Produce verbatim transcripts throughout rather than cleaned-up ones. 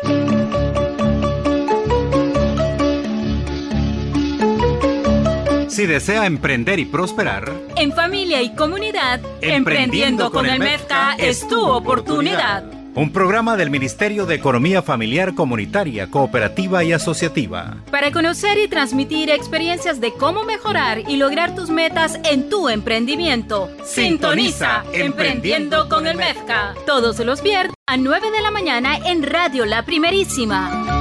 Si desea emprender y prosperar, en familia y comunidad, Emprendiendo, Emprendiendo con, con el MEFCA es tu oportunidad. Un programa del Ministerio de Economía Familiar, Comunitaria, Cooperativa y Asociativa. Para conocer y transmitir experiencias de cómo mejorar y lograr tus metas en tu emprendimiento. Sintoniza Emprendiendo con el MEFCA. Todos los viernes a nueve de la mañana en Radio La Primerísima.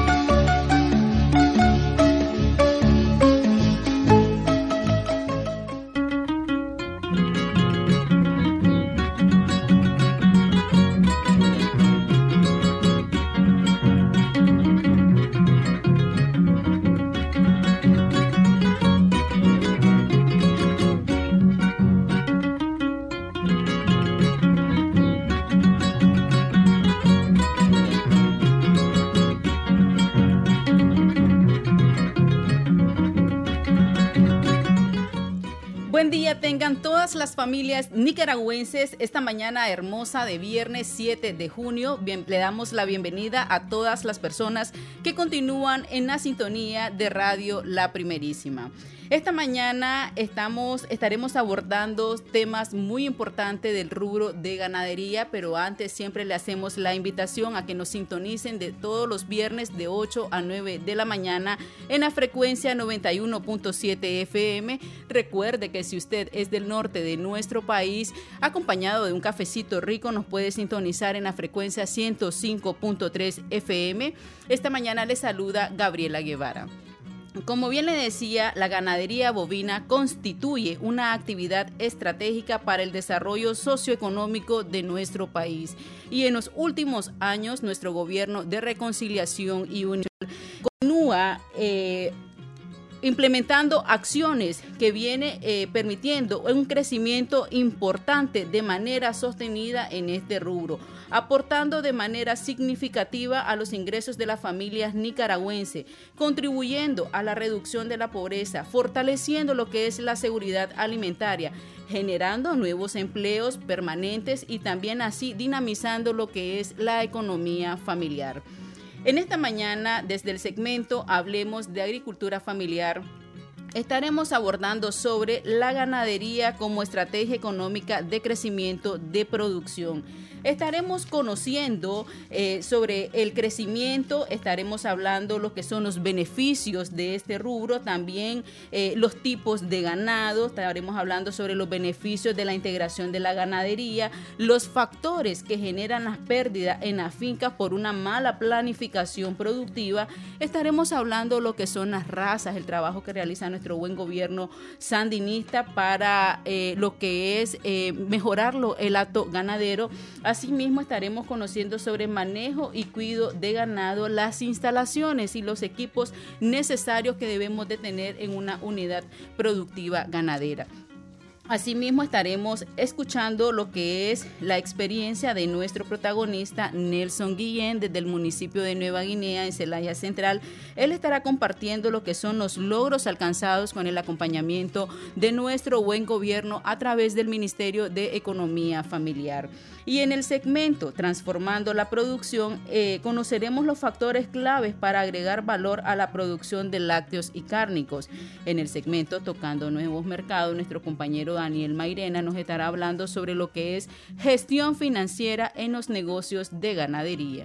Buen día tengan todas las familias nicaragüenses esta mañana hermosa de viernes siete de junio. Bien, le damos la bienvenida a todas las personas que continúan en la sintonía de Radio La Primerísima. Esta mañana estamos, estaremos abordando temas muy importantes del rubro de ganadería, pero antes siempre le hacemos la invitación a que nos sintonicen de todos los viernes de ocho a nueve de la mañana en la frecuencia noventa y uno punto siete F M. Recuerde que si usted es del norte de nuestro país, acompañado de un cafecito rico, nos puede sintonizar en la frecuencia ciento cinco punto tres F M. Esta mañana le saluda Gabriela Guevara. Como bien le decía, la ganadería bovina constituye una actividad estratégica para el desarrollo socioeconómico de nuestro país. Y en los últimos años, nuestro gobierno de reconciliación y unión continúa eh, implementando acciones que viene eh, permitiendo un crecimiento importante de manera sostenida en este rubro, aportando de manera significativa a los ingresos de las familias nicaragüenses, contribuyendo a la reducción de la pobreza, fortaleciendo lo que es la seguridad alimentaria, generando nuevos empleos permanentes y también así dinamizando lo que es la economía familiar. En esta mañana, desde el segmento Hablemos de Agricultura Familiar, estaremos abordando sobre la ganadería como estrategia económica de crecimiento de producción. Estaremos conociendo eh, sobre el crecimiento, estaremos hablando lo que son los beneficios de este rubro, también eh, los tipos de ganado, estaremos hablando sobre los beneficios de la integración de la ganadería, los factores que generan las pérdidas en las fincas por una mala planificación productiva, estaremos hablando lo que son las razas, el trabajo que realiza nuestro buen gobierno sandinista para eh, lo que es eh, mejorarlo el hato ganadero. Asimismo, estaremos conociendo sobre manejo y cuidado de ganado, las instalaciones y los equipos necesarios que debemos de tener en una unidad productiva ganadera. Asimismo, estaremos escuchando lo que es la experiencia de nuestro protagonista Nelson Guillén desde el municipio de Nueva Guinea en Celaya Central. Él estará compartiendo lo que son los logros alcanzados con el acompañamiento de nuestro buen gobierno a través del Ministerio de Economía Familiar. Y en el segmento Transformando la Producción, eh, conoceremos los factores claves para agregar valor a la producción de lácteos y cárnicos. En el segmento Tocando Nuevos Mercados, nuestro compañero Daniel Mairena nos estará hablando sobre lo que es gestión financiera en los negocios de ganadería.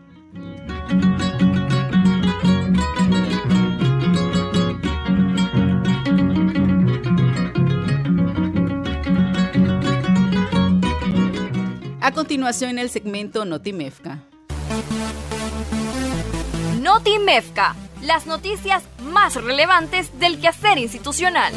A continuación, en el segmento Notimefca. Notimefca, las noticias más relevantes del quehacer institucional.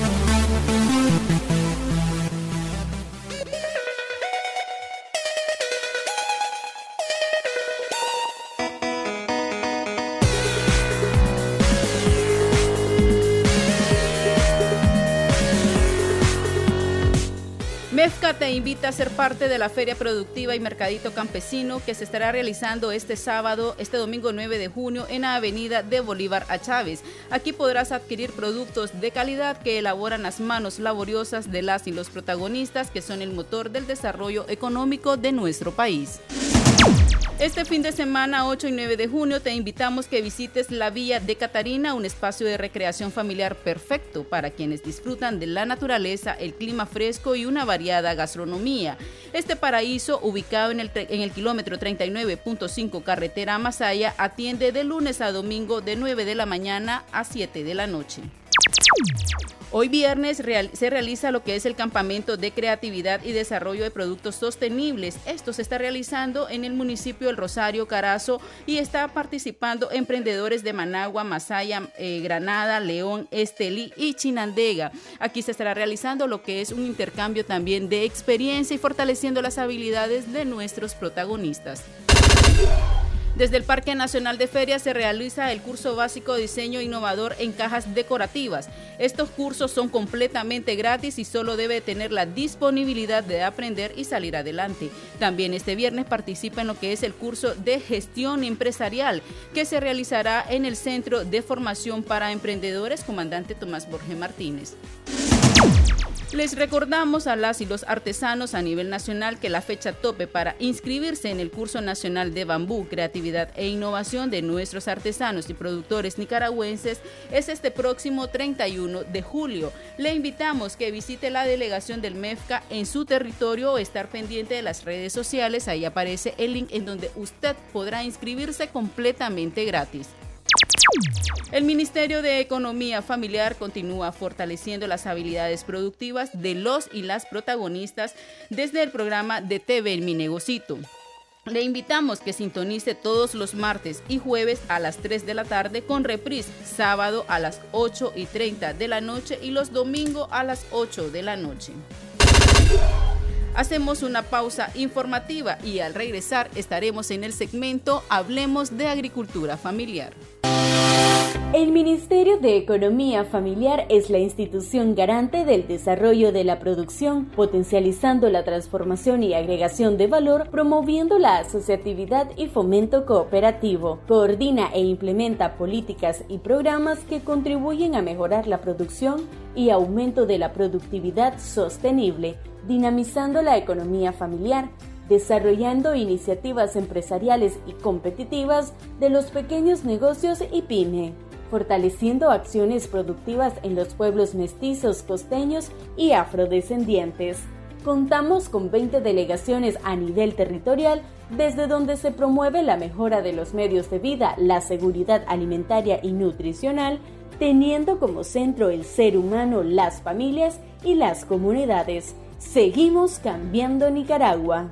MEFCA te invita a ser parte de la Feria Productiva y Mercadito Campesino que se estará realizando este sábado, este domingo nueve de junio en la avenida de Bolívar a Chávez. Aquí podrás adquirir productos de calidad que elaboran las manos laboriosas de las y los protagonistas que son el motor del desarrollo económico de nuestro país. Este fin de semana, ocho y nueve de junio, te invitamos que visites la Villa de Catarina, un espacio de recreación familiar perfecto para quienes disfrutan de la naturaleza, el clima fresco y una variada gastronomía. Este paraíso, ubicado en el, en el kilómetro treinta y nueve punto cinco carretera a Masaya, atiende de lunes a domingo de nueve de la mañana a siete de la noche. Hoy viernes real, se realiza lo que es el campamento de creatividad y desarrollo de productos sostenibles. Esto se está realizando en el municipio del Rosario, Carazo, y está participando emprendedores de Managua, Masaya, eh, Granada, León, Estelí y Chinandega. Aquí se estará realizando lo que es un intercambio también de experiencia y fortaleciendo las habilidades de nuestros protagonistas. Desde el Parque Nacional de Ferias se realiza el curso básico de diseño innovador en cajas decorativas. Estos cursos son completamente gratis y solo debe tener la disponibilidad de aprender y salir adelante. También este viernes participa en lo que es el curso de gestión empresarial que se realizará en el Centro de Formación para Emprendedores Comandante Tomás Borges Martínez. Les recordamos a las y los artesanos a nivel nacional que la fecha tope para inscribirse en el curso nacional de bambú, creatividad e innovación de nuestros artesanos y productores nicaragüenses es este próximo treinta y uno de julio. Le invitamos que visite la delegación del MEFCA en su territorio o estar pendiente de las redes sociales. Ahí aparece el link en donde usted podrá inscribirse completamente gratis. El Ministerio de Economía Familiar continúa fortaleciendo las habilidades productivas de los y las protagonistas desde el programa de T V Mi Negocito. Le invitamos que sintonice todos los martes y jueves a las tres de la tarde con reprise, sábado a las ocho y treinta de la noche y los domingos a las ocho de la noche. Hacemos una pausa informativa y al regresar estaremos en el segmento Hablemos de Agricultura Familiar. El Ministerio de Economía Familiar es la institución garante del desarrollo de la producción, potencializando la transformación y agregación de valor, promoviendo la asociatividad y fomento cooperativo. Coordina e implementa políticas y programas que contribuyen a mejorar la producción y aumento de la productividad sostenible, dinamizando la economía familiar, desarrollando iniciativas empresariales y competitivas de los pequeños negocios y pyme, fortaleciendo acciones productivas en los pueblos mestizos, costeños y afrodescendientes. Contamos con veinte delegaciones a nivel territorial, desde donde se promueve la mejora de los medios de vida, la seguridad alimentaria y nutricional, teniendo como centro el ser humano, las familias y las comunidades. Seguimos cambiando Nicaragua.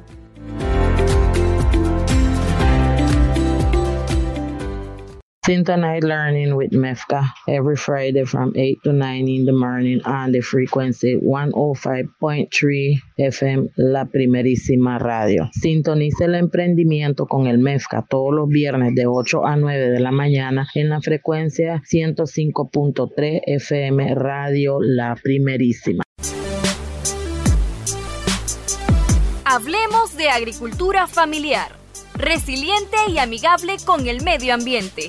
Syntonize Learning with MEFCA every Friday from eight to nine in the morning on the frequency one oh five point three F M, La Primerísima Radio. Sintonice el emprendimiento con el MEFCA todos los viernes de ocho a nueve de la mañana en la frecuencia ciento cinco punto tres F M, Radio La Primerísima. Hablemos de agricultura familiar, resiliente y amigable con el medio ambiente.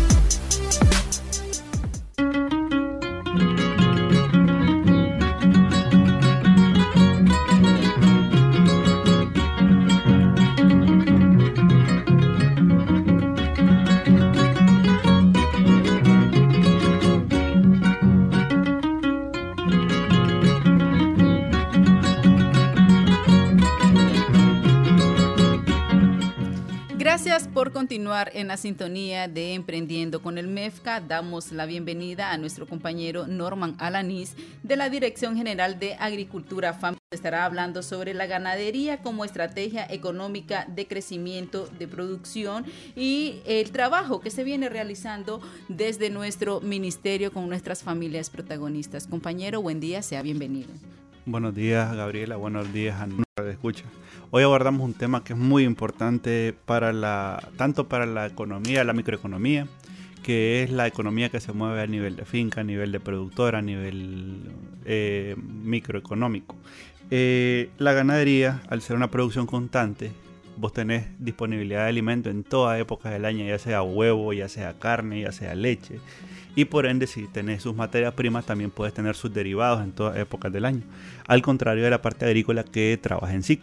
Gracias por continuar en la sintonía de Emprendiendo con el MEFCA. Damos la bienvenida a nuestro compañero Norman Alanís de la Dirección General de Agricultura Familiar. Estará hablando sobre la ganadería como estrategia económica de crecimiento, de producción y el trabajo que se viene realizando desde nuestro ministerio con nuestras familias protagonistas. Compañero, buen día, sea bienvenido. Buenos días, Gabriela. Buenos días a nuestra escucha. Hoy abordamos un tema que es muy importante para la, tanto para la economía, la microeconomía, que es la economía que se mueve a nivel de finca, a nivel de productora, a nivel eh, microeconómico. Eh, la ganadería, al ser una producción constante, vos tenés disponibilidad de alimento en toda época del año, ya sea huevo, ya sea carne, ya sea leche. Y por ende, si tenés sus materias primas, también puedes tener sus derivados en todas épocas del año. Al contrario de la parte agrícola que trabaja en ciclo.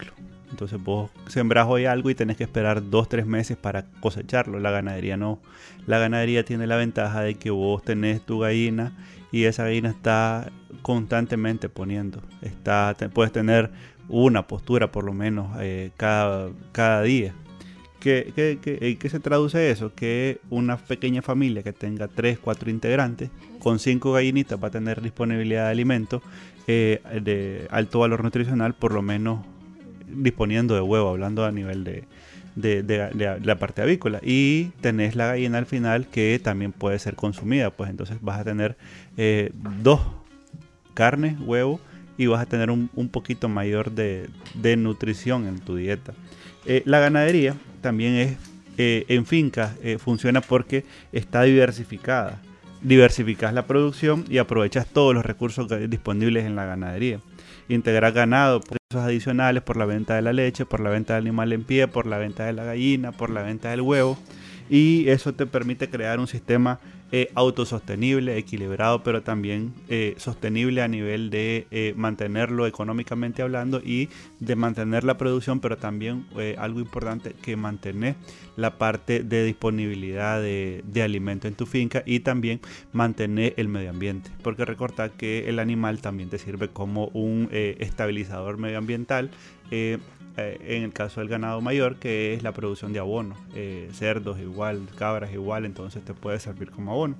Entonces vos sembrás hoy algo y tenés que esperar dos, tres meses para cosecharlo. La ganadería no. La ganadería tiene la ventaja de que vos tenés tu gallina y esa gallina está constantemente poniendo. Está, te, puedes tener una postura por lo menos eh, cada, cada día. ¿Qué, qué, qué, ¿Qué se traduce eso? Que una pequeña familia que tenga tres, cuatro integrantes, con cinco gallinitas va a tener disponibilidad de alimento eh, de alto valor nutricional, por lo menos disponiendo de huevo, hablando a nivel de, de, de, de, de la parte avícola. Y tenés la gallina al final que también puede ser consumida, pues entonces vas a tener eh, dos carnes, huevo, y vas a tener un, un poquito mayor de, de nutrición en tu dieta. Eh, la ganadería también es eh, en fincas, eh, funciona porque está diversificada. Diversificas la producción y aprovechas todos los recursos disponibles en la ganadería. Integrar ganado, recursos adicionales por la venta de la leche, por la venta del animal en pie, por la venta de la gallina, por la venta del huevo. Y eso te permite crear un sistema eh, autosostenible, equilibrado, pero también eh, sostenible a nivel de eh, mantenerlo económicamente hablando y de mantener la producción, pero también eh, algo importante, que mantener la parte de disponibilidad de, de alimento en tu finca y también mantener el medio ambiente, porque recordad que el animal también te sirve como un eh, estabilizador medioambiental. Eh, En el caso del ganado mayor, que es la producción de abono, eh, cerdos igual, cabras igual, entonces te puede servir como abono.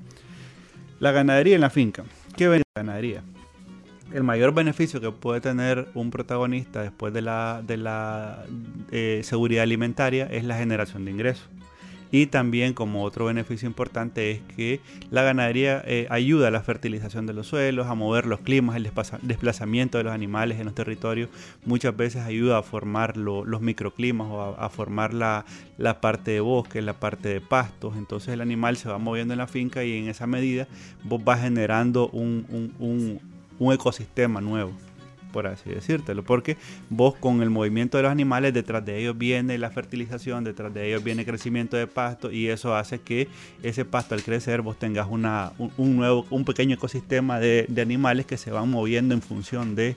La ganadería en la finca. ¿Qué beneficia la ganadería? El mayor beneficio que puede tener un protagonista después de la, de la eh, seguridad alimentaria es la generación de ingresos. Y también, como otro beneficio importante, es que la ganadería eh, ayuda a la fertilización de los suelos, a mover los climas, el desplazamiento de los animales en los territorios. Muchas veces ayuda a formar lo, los microclimas o a, a formar la, la parte de bosque, la parte de pastos. Entonces el animal se va moviendo en la finca y en esa medida vos vas generando un, un, un, un ecosistema nuevo, por así decírtelo, porque vos con el movimiento de los animales, detrás de ellos viene la fertilización, detrás de ellos viene el crecimiento de pasto, y eso hace que ese pasto, al crecer, vos tengas una, un, un nuevo, un pequeño ecosistema de, de animales que se van moviendo en función de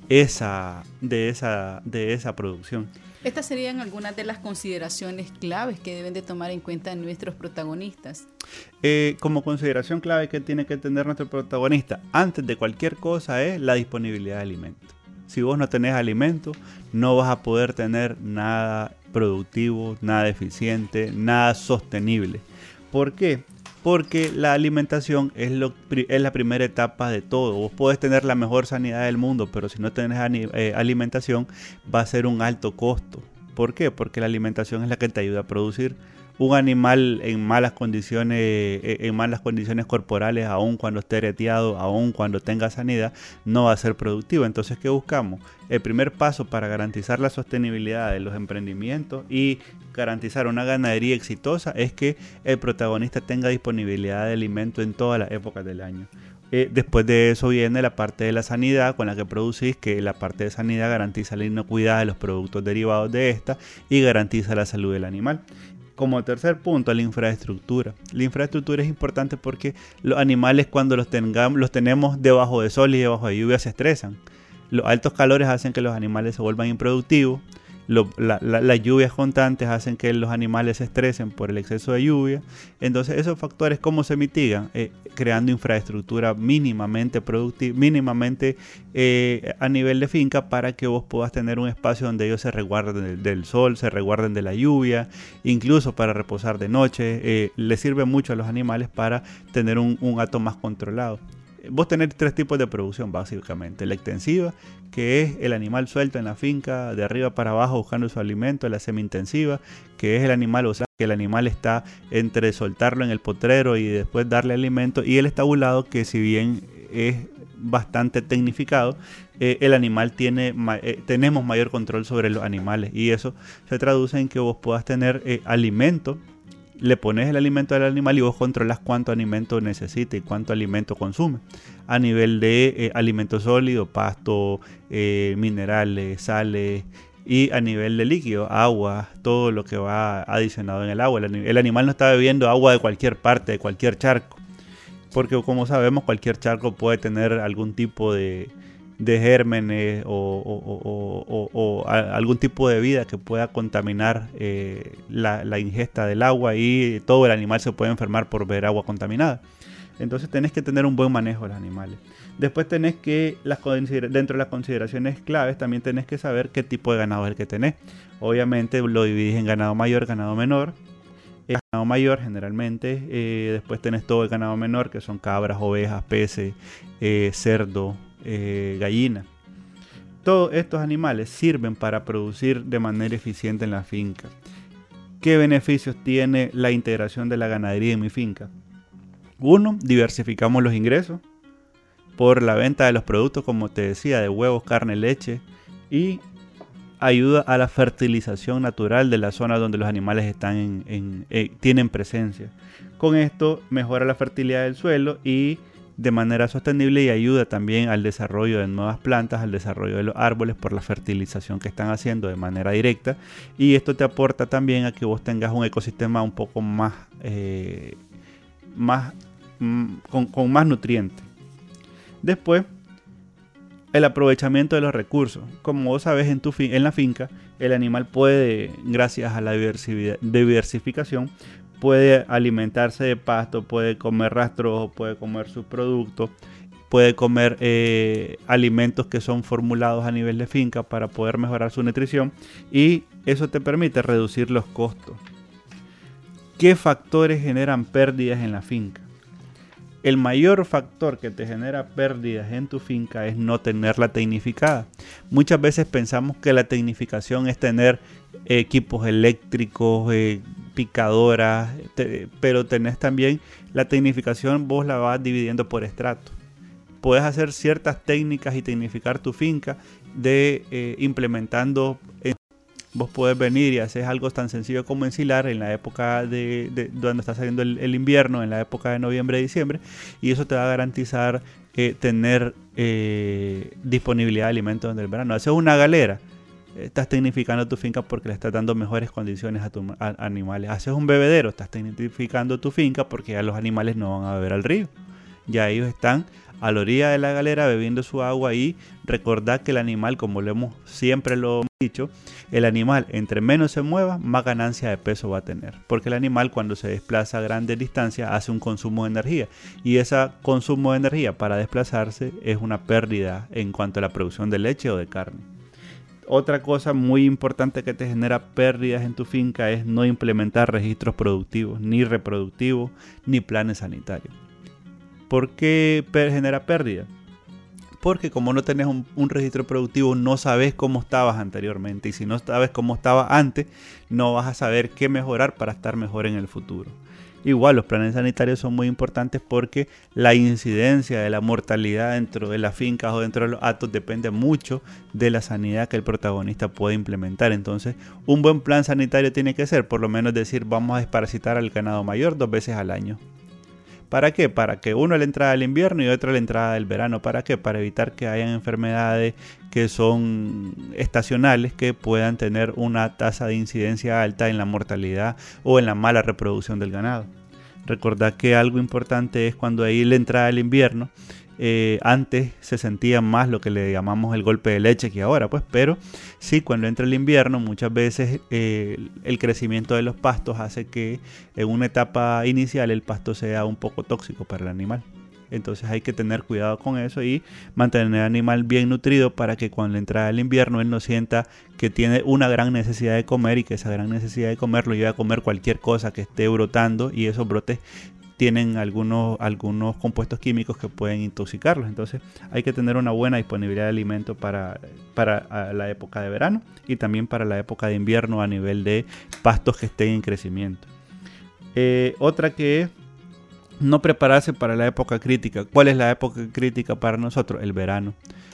esa, de esa, de esa producción. Estas serían algunas de las consideraciones claves que deben de tomar en cuenta nuestros protagonistas. Eh, como consideración clave que tiene que tener nuestro protagonista antes de cualquier cosa es la disponibilidad de alimento. Si vos no tenés alimento, no vas a poder tener nada productivo, nada eficiente, nada sostenible. ¿Por qué? Porque la alimentación es, lo, es la primera etapa de todo. Vos podés tener la mejor sanidad del mundo, pero si no tenés eh, alimentación, va a ser un alto costo. ¿Por qué? Porque la alimentación es la que te ayuda a producir. Un animal en malas condiciones, en malas condiciones corporales, aun cuando esté reteado, aun cuando tenga sanidad, no va a ser productivo. Entonces, ¿qué buscamos? El primer paso para garantizar la sostenibilidad de los emprendimientos y garantizar una ganadería exitosa es que el protagonista tenga disponibilidad de alimento en todas las épocas del año. Eh, después de eso viene la parte de la sanidad con la que producís, que la parte de sanidad garantiza la inocuidad de los productos derivados de esta y garantiza la salud del animal. Como tercer punto, la infraestructura. La infraestructura es importante porque los animales, cuando los, tengamos, los tenemos debajo de sol y debajo de lluvia, se estresan. Los altos calores hacen que los animales se vuelvan improductivos. Lo, la, la, las lluvias constantes hacen que los animales se estresen por el exceso de lluvia. Entonces, esos factores, ¿cómo se mitigan? Eh, creando infraestructura mínimamente productiva, mínimamente eh, a nivel de finca, para que vos puedas tener un espacio donde ellos se resguarden del, del sol, se resguarden de la lluvia, incluso para reposar de noche. Eh, les sirve mucho a los animales para tener un, un hato más controlado. Vos tenés tres tipos de producción básicamente: la extensiva, que es el animal suelto en la finca de arriba para abajo buscando su alimento; la semi-intensiva, que es el animal, o sea, que el animal está entre soltarlo en el potrero y después darle alimento; y el estabulado, que si bien es bastante tecnificado, eh, el animal tiene eh, tenemos mayor control sobre los animales, y eso se traduce en que vos puedas tener eh, alimento. Le pones el alimento al animal y vos controlas cuánto alimento necesita y cuánto alimento consume a nivel de eh, alimento sólido, pasto, eh, minerales, sales, y a nivel de líquido, agua, todo lo que va adicionado en el agua. El, el animal no está bebiendo agua de cualquier parte, de cualquier charco, porque como sabemos, cualquier charco puede tener algún tipo de de gérmenes o, o, o, o, o a, algún tipo de vida que pueda contaminar eh, la, la ingesta del agua, y todo el animal se puede enfermar por beber agua contaminada. Entonces tenés que tener un buen manejo de los animales. Después tenés que, las, dentro de las consideraciones claves, también tenés que saber qué tipo de ganado es el que tenés. Obviamente lo dividís en ganado mayor, ganado menor. El ganado mayor generalmente, eh, después tenés todo el ganado menor, que son cabras, ovejas, peces, eh, cerdo, eh, gallina. Todos estos animales sirven para producir de manera eficiente en la finca. ¿Qué beneficios tiene la integración de la ganadería en mi finca? Uno, diversificamos los ingresos por la venta de los productos, como te decía, de huevos, carne, leche, y ayuda a la fertilización natural de la zona donde los animales están en, en, eh, tienen presencia. Con esto mejora la fertilidad del suelo y de manera sostenible, y ayuda también al desarrollo de nuevas plantas, al desarrollo de los árboles por la fertilización que están haciendo de manera directa, y esto te aporta también a que vos tengas un ecosistema un poco más, eh, más mm, con, con más nutrientes. Después, el aprovechamiento de los recursos. Como vos sabés, en, tu fin, en la finca, el animal puede, gracias a la diversificación, puede alimentarse de pasto, puede comer rastrojo, puede comer sus productos, puede comer eh, alimentos que son formulados a nivel de finca para poder mejorar su nutrición, y eso te permite reducir los costos. ¿Qué factores generan pérdidas en la finca? El mayor factor que te genera pérdidas en tu finca es no tenerla tecnificada. Muchas veces pensamos que la tecnificación es tener eh, equipos eléctricos, eh, picadoras, te, pero tenés también la tecnificación, vos la vas dividiendo por estratos. Puedes hacer ciertas técnicas y tecnificar tu finca de eh, implementando. Eh, vos podés venir y hacer algo tan sencillo como ensilar en la época de, de cuando está saliendo el, el invierno, en la época de noviembre y diciembre, y eso te va a garantizar eh, tener eh, disponibilidad de alimentos en el verano. Haces una galera, estás tecnificando tu finca porque le estás dando mejores condiciones a tus animales. Haces un bebedero, estás tecnificando tu finca porque ya los animales no van a beber al río. Ya ellos están a la orilla de la galera bebiendo su agua, y recordad que el animal, como lo hemos siempre lo hemos dicho, el animal entre menos se mueva, más ganancia de peso va a tener, porque el animal cuando se desplaza a grandes distancias hace un consumo de energía, y ese consumo de energía para desplazarse es una pérdida en cuanto a la producción de leche o de carne. Otra cosa muy importante que te genera pérdidas en tu finca es no implementar registros productivos, ni reproductivos, ni planes sanitarios. ¿Por qué genera pérdida? Porque como no tenés un, un registro productivo, no sabes cómo estabas anteriormente, y si no sabes cómo estabas antes, no vas a saber qué mejorar para estar mejor en el futuro. Igual, los planes sanitarios son muy importantes porque la incidencia de la mortalidad dentro de las fincas o dentro de los hatos depende mucho de la sanidad que el protagonista puede implementar. Entonces, un buen plan sanitario tiene que ser, por lo menos decir, vamos a desparasitar al ganado mayor dos veces al año. ¿Para qué? Para que uno a la entrada del invierno y otro a la entrada del verano. ¿Para qué? Para evitar que hayan enfermedades que son estacionales, que puedan tener una tasa de incidencia alta en la mortalidad o en la mala reproducción del ganado. Recordad que algo importante es cuando hay la entrada del invierno. Eh, antes se sentía más lo que le llamamos el golpe de leche que ahora, pues, pero sí, cuando entra el invierno muchas veces eh, el crecimiento de los pastos hace que en una etapa inicial el pasto sea un poco tóxico para el animal. Entonces hay que tener cuidado con eso y mantener al animal bien nutrido para que cuando entra el invierno él no sienta que tiene una gran necesidad de comer, y que esa gran necesidad de comer lo lleve a comer cualquier cosa que esté brotando, y esos brotes tienen algunos, algunos compuestos químicos que pueden intoxicarlos. Entonces hay que tener una buena disponibilidad de alimento para, para la época de verano y también para la época de invierno a nivel de pastos que estén en crecimiento. Eh, otra que es no prepararse para la época crítica. ¿Cuál es la época crítica para nosotros? El verano.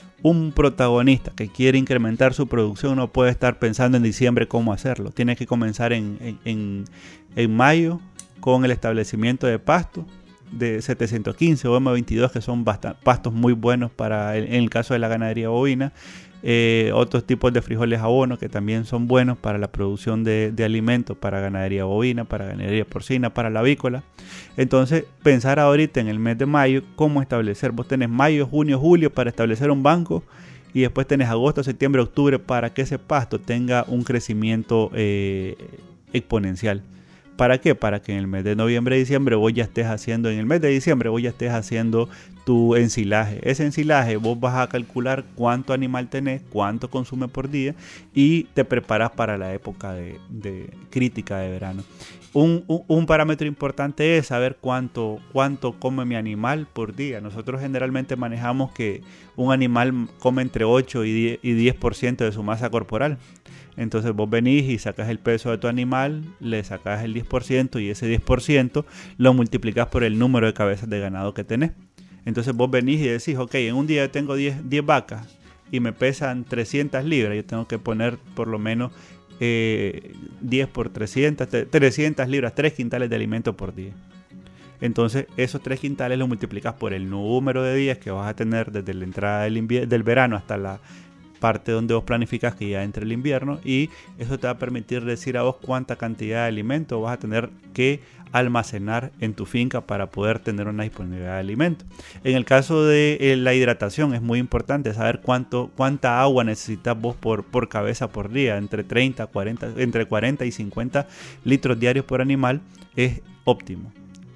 Un protagonista que quiere incrementar su producción no puede estar pensando en diciembre cómo hacerlo. Tiene que comenzar en, en, en, en mayo, con el establecimiento de pastos de setecientos quince o M veintidós, que son pastos muy buenos para el, en el caso de la ganadería bovina. eh, otros tipos de frijoles abono que también son buenos para la producción de, de alimentos, para ganadería bovina, para ganadería porcina, para la avícola. Entonces, pensar ahorita en el mes de mayo, cómo establecer. Vos tenés mayo, junio, julio para establecer un banco, y después tenés agosto, septiembre, octubre para que ese pasto tenga un crecimiento eh, exponencial. ¿Para qué? Para que en el mes de noviembre, diciembre vos ya estés haciendo, en el mes de diciembre vos ya estés haciendo tu ensilaje. Ese ensilaje vos vas a calcular cuánto animal tenés, cuánto consume por día, y te preparas para la época de, de crítica de verano. Un, un, un parámetro importante es saber cuánto, cuánto come mi animal por día. Nosotros generalmente manejamos que un animal come entre ocho y diez por ciento de su masa corporal. Entonces vos venís y sacas el peso de tu animal, le sacas el diez por ciento y ese diez por ciento lo multiplicas por el número de cabezas de ganado que tenés. Entonces vos venís y decís, ok, en un día tengo diez, diez vacas y me pesan trescientas libras. Yo tengo que poner por lo menos eh, diez por trescientas, trescientas libras, tres quintales de alimento por día. Entonces esos tres quintales los multiplicas por el número de días que vas a tener desde la entrada del, invier- del verano hasta la parte donde vos planificas que ya entre el invierno, y eso te va a permitir decir a vos cuánta cantidad de alimento vas a tener que almacenar en tu finca para poder tener una disponibilidad de alimento. En el caso de eh, la hidratación es muy importante saber cuánto, cuánta agua necesitas vos por, por cabeza por día. Entre treinta, cuarenta, entre cuarenta y cincuenta litros diarios por animal es óptimo.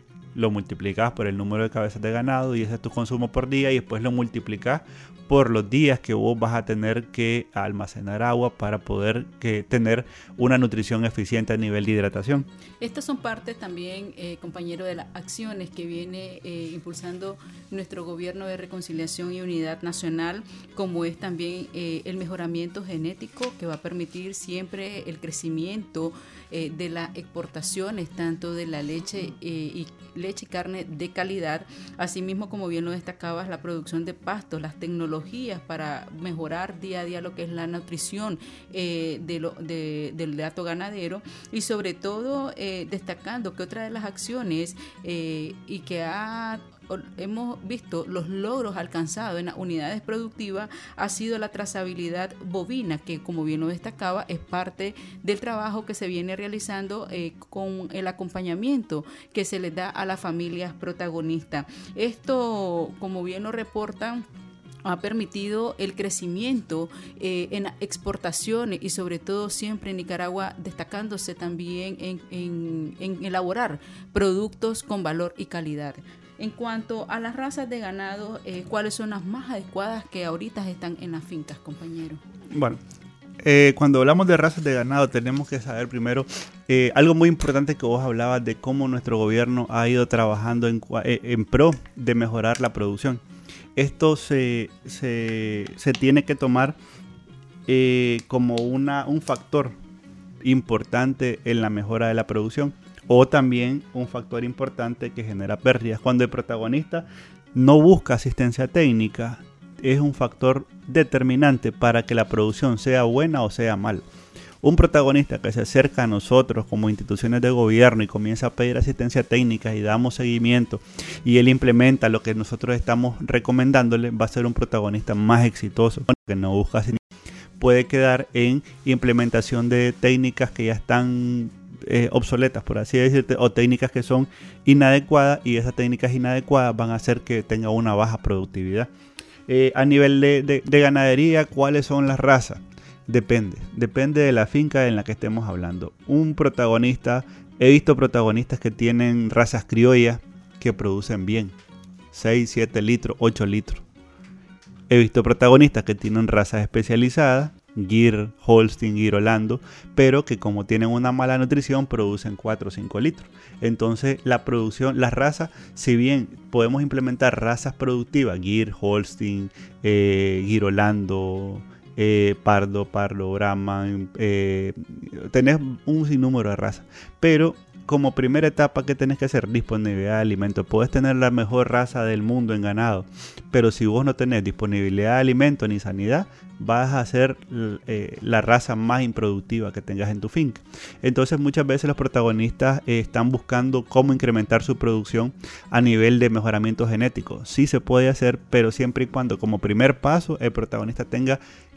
Lo multiplicas por el número de cabezas de ganado y ese es tu consumo por día, y después lo multiplicas por los días que vos vas a tener que almacenar agua para poder que, tener una nutrición eficiente a nivel de hidratación. Estas son partes también, eh, compañero, de las acciones que viene eh, impulsando nuestro gobierno de reconciliación y unidad nacional, como es también eh, el mejoramiento genético, que va a permitir siempre el crecimiento eh, de las exportaciones, tanto de la leche eh, y leche y carne de calidad, asimismo, como bien lo destacabas, la producción de pastos, las tecnologías para mejorar día a día lo que es la nutrición eh, de lo, de, del dato ganadero, y sobre todo eh, destacando que otra de las acciones eh, y que ha hemos visto los logros alcanzados en las unidades productivas ha sido la trazabilidad bovina, que como bien lo destacaba es parte del trabajo que se viene realizando eh, con el acompañamiento que se les da a las familias protagonistas. Esto, como bien lo reportan, ha permitido el crecimiento eh, en exportaciones y sobre todo siempre en Nicaragua destacándose también en, en, en elaborar productos con valor y calidad. En cuanto a las razas de ganado, eh, ¿cuáles son las más adecuadas que ahorita están en las fincas, compañero? Bueno, eh, cuando hablamos de razas de ganado tenemos que saber primero eh, algo muy importante que vos hablabas de cómo nuestro gobierno ha ido trabajando en, en pro de mejorar la producción. Esto se, se, se tiene que tomar eh, como una, un factor importante en la mejora de la producción, o también un factor importante que genera pérdidas. Cuando el protagonista no busca asistencia técnica, es un factor determinante para que la producción sea buena o sea mala. Un protagonista que se acerca a nosotros como instituciones de gobierno y comienza a pedir asistencia técnica y damos seguimiento y él implementa lo que nosotros estamos recomendándole, va a ser un protagonista más exitoso. Que no busca, puede quedar en implementación de técnicas que ya están eh, obsoletas, por así decirte, o técnicas que son inadecuadas, y esas técnicas inadecuadas van a hacer que tenga una baja productividad. Eh, a nivel de, de, de ganadería, ¿cuáles son las razas? Depende, depende de la finca en la que estemos hablando. Un protagonista, he visto protagonistas que tienen razas criollas que producen bien, seis, siete litros, ocho litros. He visto protagonistas que tienen razas especializadas, Gyr, Holstein, Gyr Holando, pero que como tienen una mala nutrición producen cuatro o cinco litros. Entonces la producción, las razas, si bien podemos implementar razas productivas, Gyr, Holstein, eh, Gyr Holando, Eh, pardo, pardo, Brahman, eh, tenés un sinnúmero de razas, pero como primera etapa, ¿qué tenés que hacer? Disponibilidad de alimentos. Podés tener la mejor raza del mundo en ganado, pero si vos no tenés disponibilidad de alimentos ni sanidad, vas a ser eh, la raza más improductiva que tengas en tu finca. Entonces muchas veces los protagonistas eh, están buscando cómo incrementar su producción a nivel de mejoramiento genético. Sí se puede hacer, pero siempre y cuando como primer paso el protagonista tenga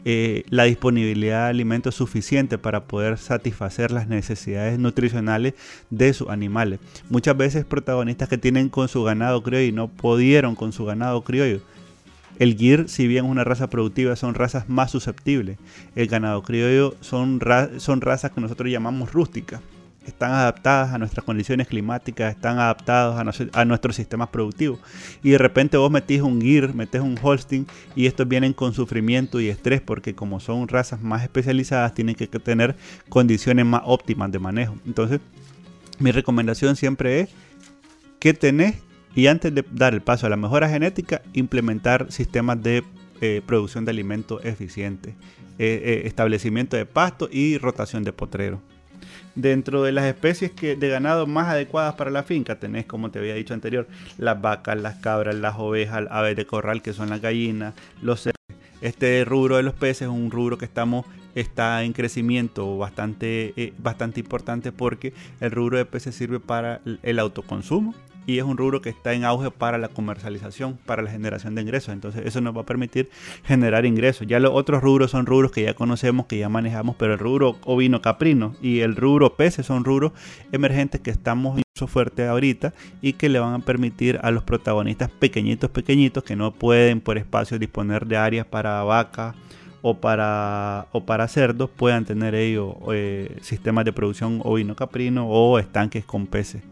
eh, la disponibilidad de alimentos suficiente para poder satisfacer las necesidades nutricionales de sus animales. Muchas veces protagonistas que tienen con su ganado criollo y no pudieron con su ganado criollo. El Gyr, si bien es una raza productiva, son razas más susceptibles. El ganado criollo son, ra son razas que nosotros llamamos rústicas. Están adaptadas a nuestras condiciones climáticas, están adaptados a, no a nuestros sistemas productivos. Y de repente vos metís un Gyr, metés un Holstein y estos vienen con sufrimiento y estrés porque como son razas más especializadas tienen que tener condiciones más óptimas de manejo. Entonces, mi recomendación siempre es que tenés, y antes de dar el paso a la mejora genética, implementar sistemas de eh, producción de alimentos eficientes, eh, eh, establecimiento de pasto y rotación de potrero. Dentro de las especies que, de ganado más adecuadas para la finca tenés, como te había dicho anterior, las vacas, las cabras, las ovejas, aves de corral que son las gallinas, los cerdos. Este rubro de los peces es un rubro que estamos está en crecimiento bastante, eh, bastante importante porque el rubro de peces sirve para el autoconsumo y es un rubro que está en auge para la comercialización, para la generación de ingresos. Entonces eso nos va a permitir generar ingresos. Ya los otros rubros son rubros que ya conocemos, que ya manejamos, pero el rubro ovino caprino y el rubro peces son rubros emergentes que estamos en uso fuerte ahorita y que le van a permitir a los protagonistas pequeñitos, pequeñitos que no pueden por espacio disponer de áreas para vacas o para, o para cerdos, puedan tener ellos eh, sistemas de producción ovino caprino o estanques con peces.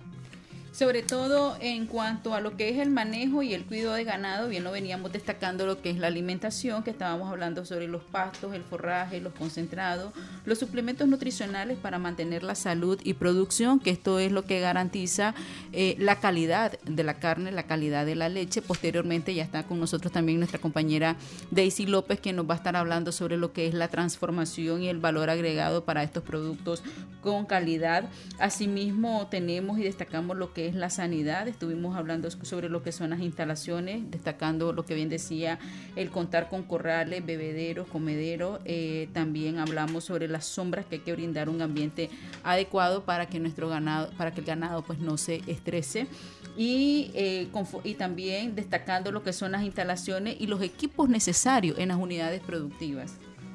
Sobre todo en cuanto a lo que es el manejo y el cuidado de ganado, bien lo veníamos destacando lo que es la alimentación, que estábamos hablando sobre los pastos, el forraje, los concentrados, los suplementos nutricionales para mantener la salud y producción, que esto es lo que garantiza eh, la calidad de la carne, la calidad de la leche. Posteriormente ya está con nosotros también nuestra compañera Daisy López, que nos va a estar hablando sobre lo que es la transformación y el valor agregado para estos productos con calidad. Asimismo tenemos y destacamos lo que es la sanidad. Estuvimos hablando sobre lo que son las instalaciones, destacando lo que bien decía el contar con corrales, bebederos, comederos. Eh, también hablamos sobre las sombras, que hay que brindar un ambiente adecuado para que nuestro ganado, para que el ganado pues no se estrese. Y, eh, y también destacando lo que son las instalaciones y los equipos necesarios en las unidades productivas.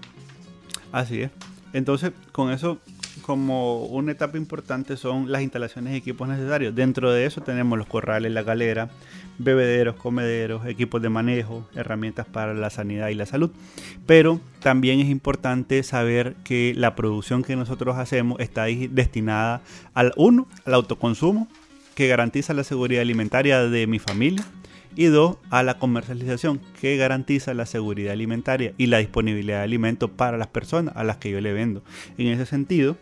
Así es. Entonces, con eso, como una etapa importante son las instalaciones y equipos necesarios. Dentro de eso tenemos los corrales, la galera, bebederos, comederos, equipos de manejo, herramientas para la sanidad y la salud. Pero también es importante saber que la producción que nosotros hacemos está destinada al uno, al autoconsumo, que garantiza la seguridad alimentaria de mi familia, y dos, a la comercialización, que garantiza la seguridad alimentaria y la disponibilidad de alimentos para las personas a las que yo le vendo. En ese sentido,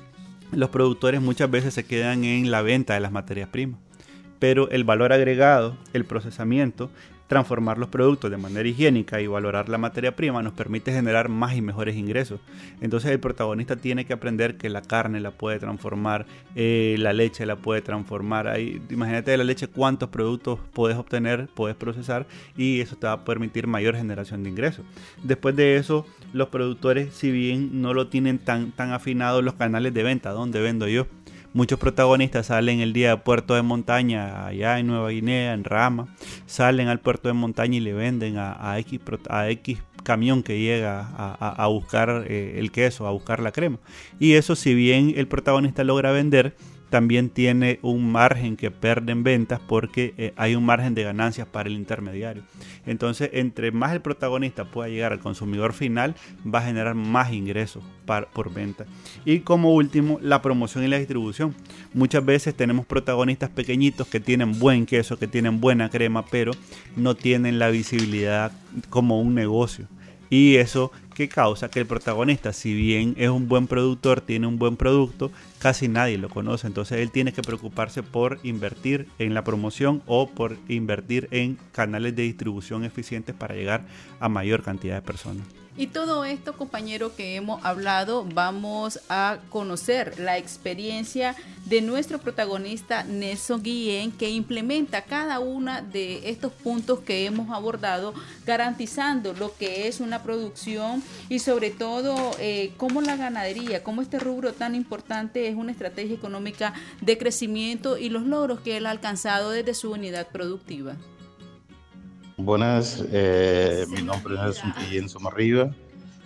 los productores muchas veces se quedan en la venta de las materias primas, pero el valor agregado, el procesamiento, transformar los productos de manera higiénica y valorar la materia prima nos permite generar más y mejores ingresos. Entonces el protagonista tiene que aprender que la carne la puede transformar, eh, la leche la puede transformar. Ahí, imagínate de la leche cuántos productos puedes obtener, puedes procesar, y eso te va a permitir mayor generación de ingresos. Después de eso, los productores, si bien no lo tienen tan, tan afinados los canales de venta, ¿dónde vendo yo? Muchos protagonistas salen el día de puerto de montaña allá en Nueva Guinea, en Rama, salen al puerto de montaña y le venden a, a, X, a X camión que llega a, a, a buscar eh, el queso, a buscar la crema. Y eso, si bien el protagonista logra vender, también tiene un margen que pierde en ventas porque eh, hay un margen de ganancias para el intermediario. Entonces, entre más el protagonista pueda llegar al consumidor final, va a generar más ingresos para, por venta. Y como último, la promoción y la distribución. Muchas veces tenemos protagonistas pequeñitos que tienen buen queso, que tienen buena crema, pero no tienen la visibilidad como un negocio. Y eso que causa que el protagonista, si bien es un buen productor, tiene un buen producto, casi nadie lo conoce. Entonces él tiene que preocuparse por invertir en la promoción o por invertir en canales de distribución eficientes para llegar a mayor cantidad de personas. Y todo esto, compañero, que hemos hablado, vamos a conocer la experiencia de nuestro protagonista Nelson Guillén, que implementa cada uno de estos puntos que hemos abordado, garantizando lo que es una producción y sobre todo eh, cómo la ganadería, cómo este rubro tan importante es una estrategia económica de crecimiento y los logros que él ha alcanzado desde su unidad productiva. Buenas, eh, mi nombre es Nelson Guillén Somarriba,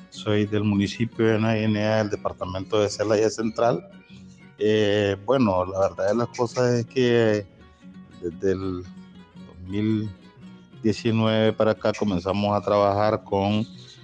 soy del municipio de Nayenea, del departamento de Celaya Central. Eh, bueno, la verdad de las cosas es que desde el dos mil diecinueve para acá comenzamos a trabajar con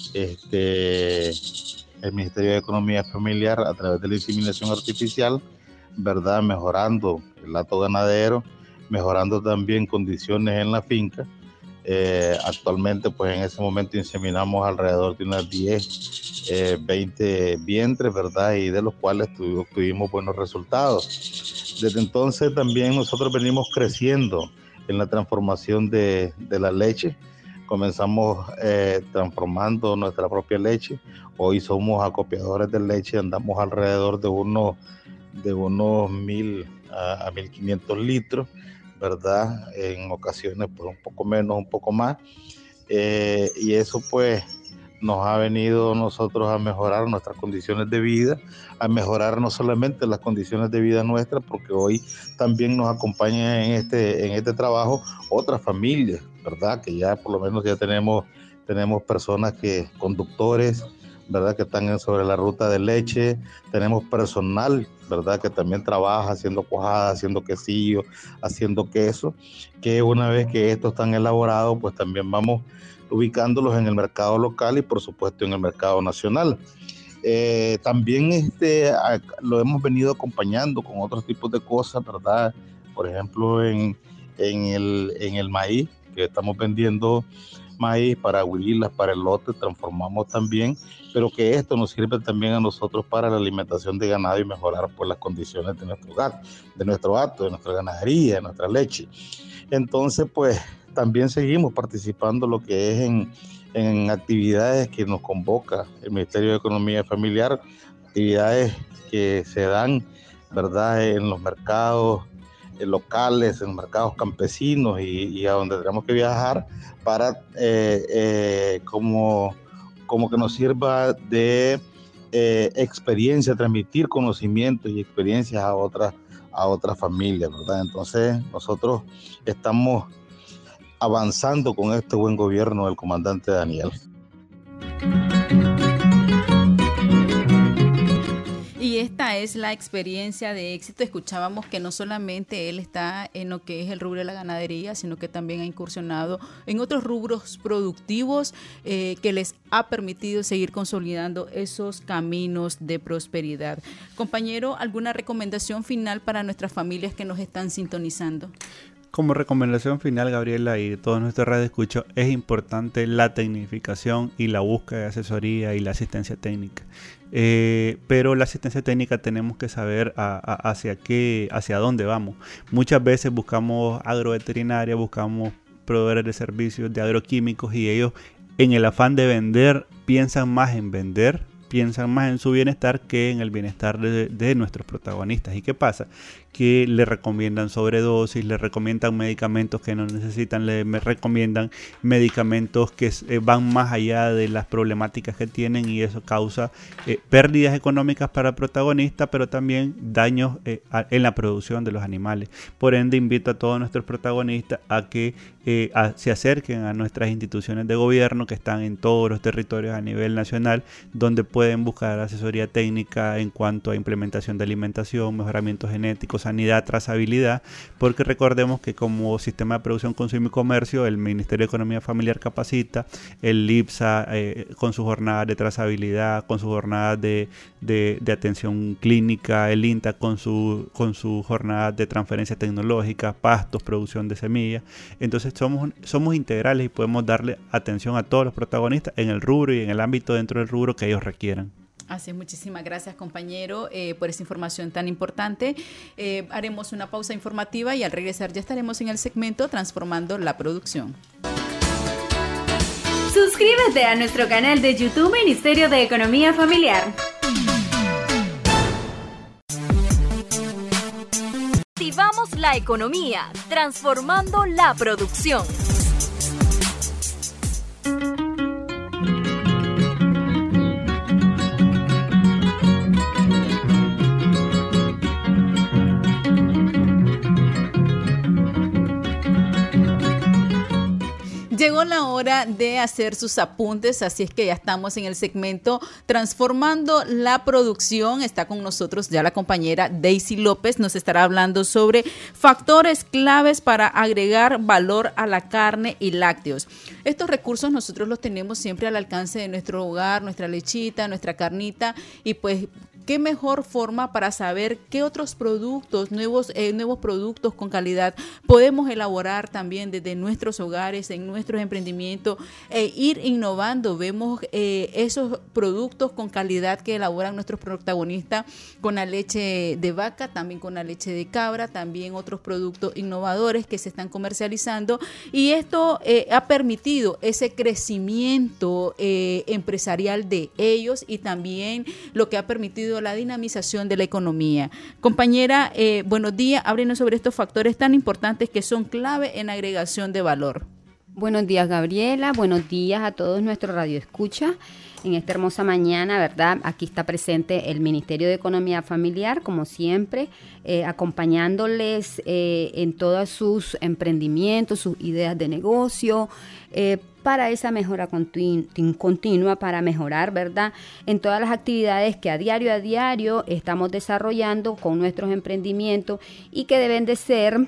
este, el Ministerio de Economía Familiar a través de la inseminación artificial, ¿verdad? Mejorando el hato ganadero, mejorando también condiciones en la finca. Eh, actualmente, pues en ese momento inseminamos alrededor de unas diez, eh, veinte vientres, ¿verdad? Y de los cuales tuvimos, tuvimos buenos resultados. Desde entonces también nosotros venimos creciendo en la transformación de, de la leche. Comenzamos eh, transformando nuestra propia leche. Hoy somos acopiadores de leche, andamos alrededor de unos, de unos mil a, a mil quinientos litros, ¿verdad? En ocasiones pues un poco menos, un poco más. Eh, y eso pues nos ha venido nosotros a mejorar nuestras condiciones de vida, a mejorar no solamente las condiciones de vida nuestras, porque hoy también nos acompañan en este, en este trabajo otras familias, ¿verdad? Que ya por lo menos ya tenemos, tenemos personas que, conductores, ¿verdad? Que están sobre la ruta de leche, tenemos personal, ¿verdad? Que también trabaja haciendo cuajadas, haciendo quesillo, haciendo queso, que una vez que estos están elaborados, pues también vamos ubicándolos en el mercado local y por supuesto en el mercado nacional. Eh, también este, lo hemos venido acompañando con otros tipos de cosas, ¿verdad? Por ejemplo, en, en, el, en el maíz, que estamos vendiendo maíz para huililas, para el lote, transformamos también, pero que esto nos sirve también a nosotros para la alimentación de ganado y mejorar pues, las condiciones de nuestro gato, de nuestro gato, de nuestra ganadería, de nuestra leche. Entonces, pues, también seguimos participando lo que es en, en actividades que nos convoca el Ministerio de Economía Familiar, actividades que se dan, ¿verdad?, en los mercados locales, en los mercados campesinos y, y a donde tenemos que viajar para eh, eh, como, como que nos sirva de eh, experiencia, transmitir conocimientos y experiencias a otras, a otras familias, ¿verdad? Entonces nosotros estamos avanzando con este buen gobierno del comandante Daniel. Y esta es la experiencia de éxito. Escuchábamos que no solamente él está en lo que es el rubro de la ganadería, sino que también ha incursionado en otros rubros productivos eh, que les ha permitido seguir consolidando esos caminos de prosperidad. Compañero, ¿alguna recomendación final para nuestras familias que nos están sintonizando? Como recomendación final, Gabriela, y todos nuestros radioescuchos, es importante la tecnificación y la búsqueda de asesoría y la asistencia técnica. Eh, pero la asistencia técnica tenemos que saber a, a, hacia qué, hacia dónde vamos. Muchas veces buscamos agroveterinaria, buscamos proveedores de servicios de agroquímicos y ellos en el afán de vender piensan más en vender, piensan más en su bienestar que en el bienestar de, de nuestros protagonistas. ¿Y qué pasa? Que le recomiendan sobredosis, le recomiendan medicamentos que no necesitan, le recomiendan medicamentos que eh, van más allá de las problemáticas que tienen y eso causa eh, pérdidas económicas para el protagonista, pero también daños eh, a, en la producción de los animales. Por ende, invito a todos nuestros protagonistas a que eh, a, se acerquen a nuestras instituciones de gobierno que están en todos los territorios a nivel nacional, donde pueden buscar asesoría técnica en cuanto a implementación de alimentación, mejoramiento genético, sanidad, trazabilidad, porque recordemos que como sistema de producción, consumo y comercio, el Ministerio de Economía Familiar capacita, el IPSA eh, con sus jornadas de trazabilidad, con sus jornadas de, de, de atención clínica, el INTA con su con sus jornadas de transferencia tecnológica, pastos, producción de semillas. Entonces somos, somos integrales y podemos darle atención a todos los protagonistas en el rubro y en el ámbito dentro del rubro que ellos requieran. Así, muchísimas gracias, compañero, eh, por esa información tan importante. Eh, haremos una pausa informativa y al regresar ya estaremos en el segmento Transformando la Producción. Suscríbete a nuestro canal de YouTube Ministerio de Economía Familiar. Activamos la economía, transformando la producción. Llegó la hora de hacer sus apuntes, así es que ya estamos en el segmento Transformando la Producción. Está con nosotros ya la compañera Daisy López, nos estará hablando sobre factores claves para agregar valor a la carne y lácteos. Estos recursos nosotros los tenemos siempre al alcance de nuestro hogar, nuestra lechita, nuestra carnita, y pues qué mejor forma para saber qué otros productos, nuevos, eh, nuevos productos con calidad podemos elaborar también desde nuestros hogares, en nuestros emprendimientos, e ir innovando. Vemos eh, esos productos con calidad que elaboran nuestros protagonistas con la leche de vaca, también con la leche de cabra, también otros productos innovadores que se están comercializando, y esto eh, ha permitido ese crecimiento eh, empresarial de ellos, y también lo que ha permitido la dinamización de la economía. Compañera, eh, buenos días. Háblenos sobre estos factores tan importantes que son clave en agregación de valor. Buenos días, Gabriela. Buenos días a todos nuestros radioescuchas. En esta hermosa mañana, ¿verdad? Aquí está presente el Ministerio de Economía Familiar, como siempre, eh, acompañándoles eh, en todos sus emprendimientos, sus ideas de negocio, eh, para esa mejora continu- continua, para mejorar, ¿verdad?, en todas las actividades que a diario a diario estamos desarrollando con nuestros emprendimientos y que deben de ser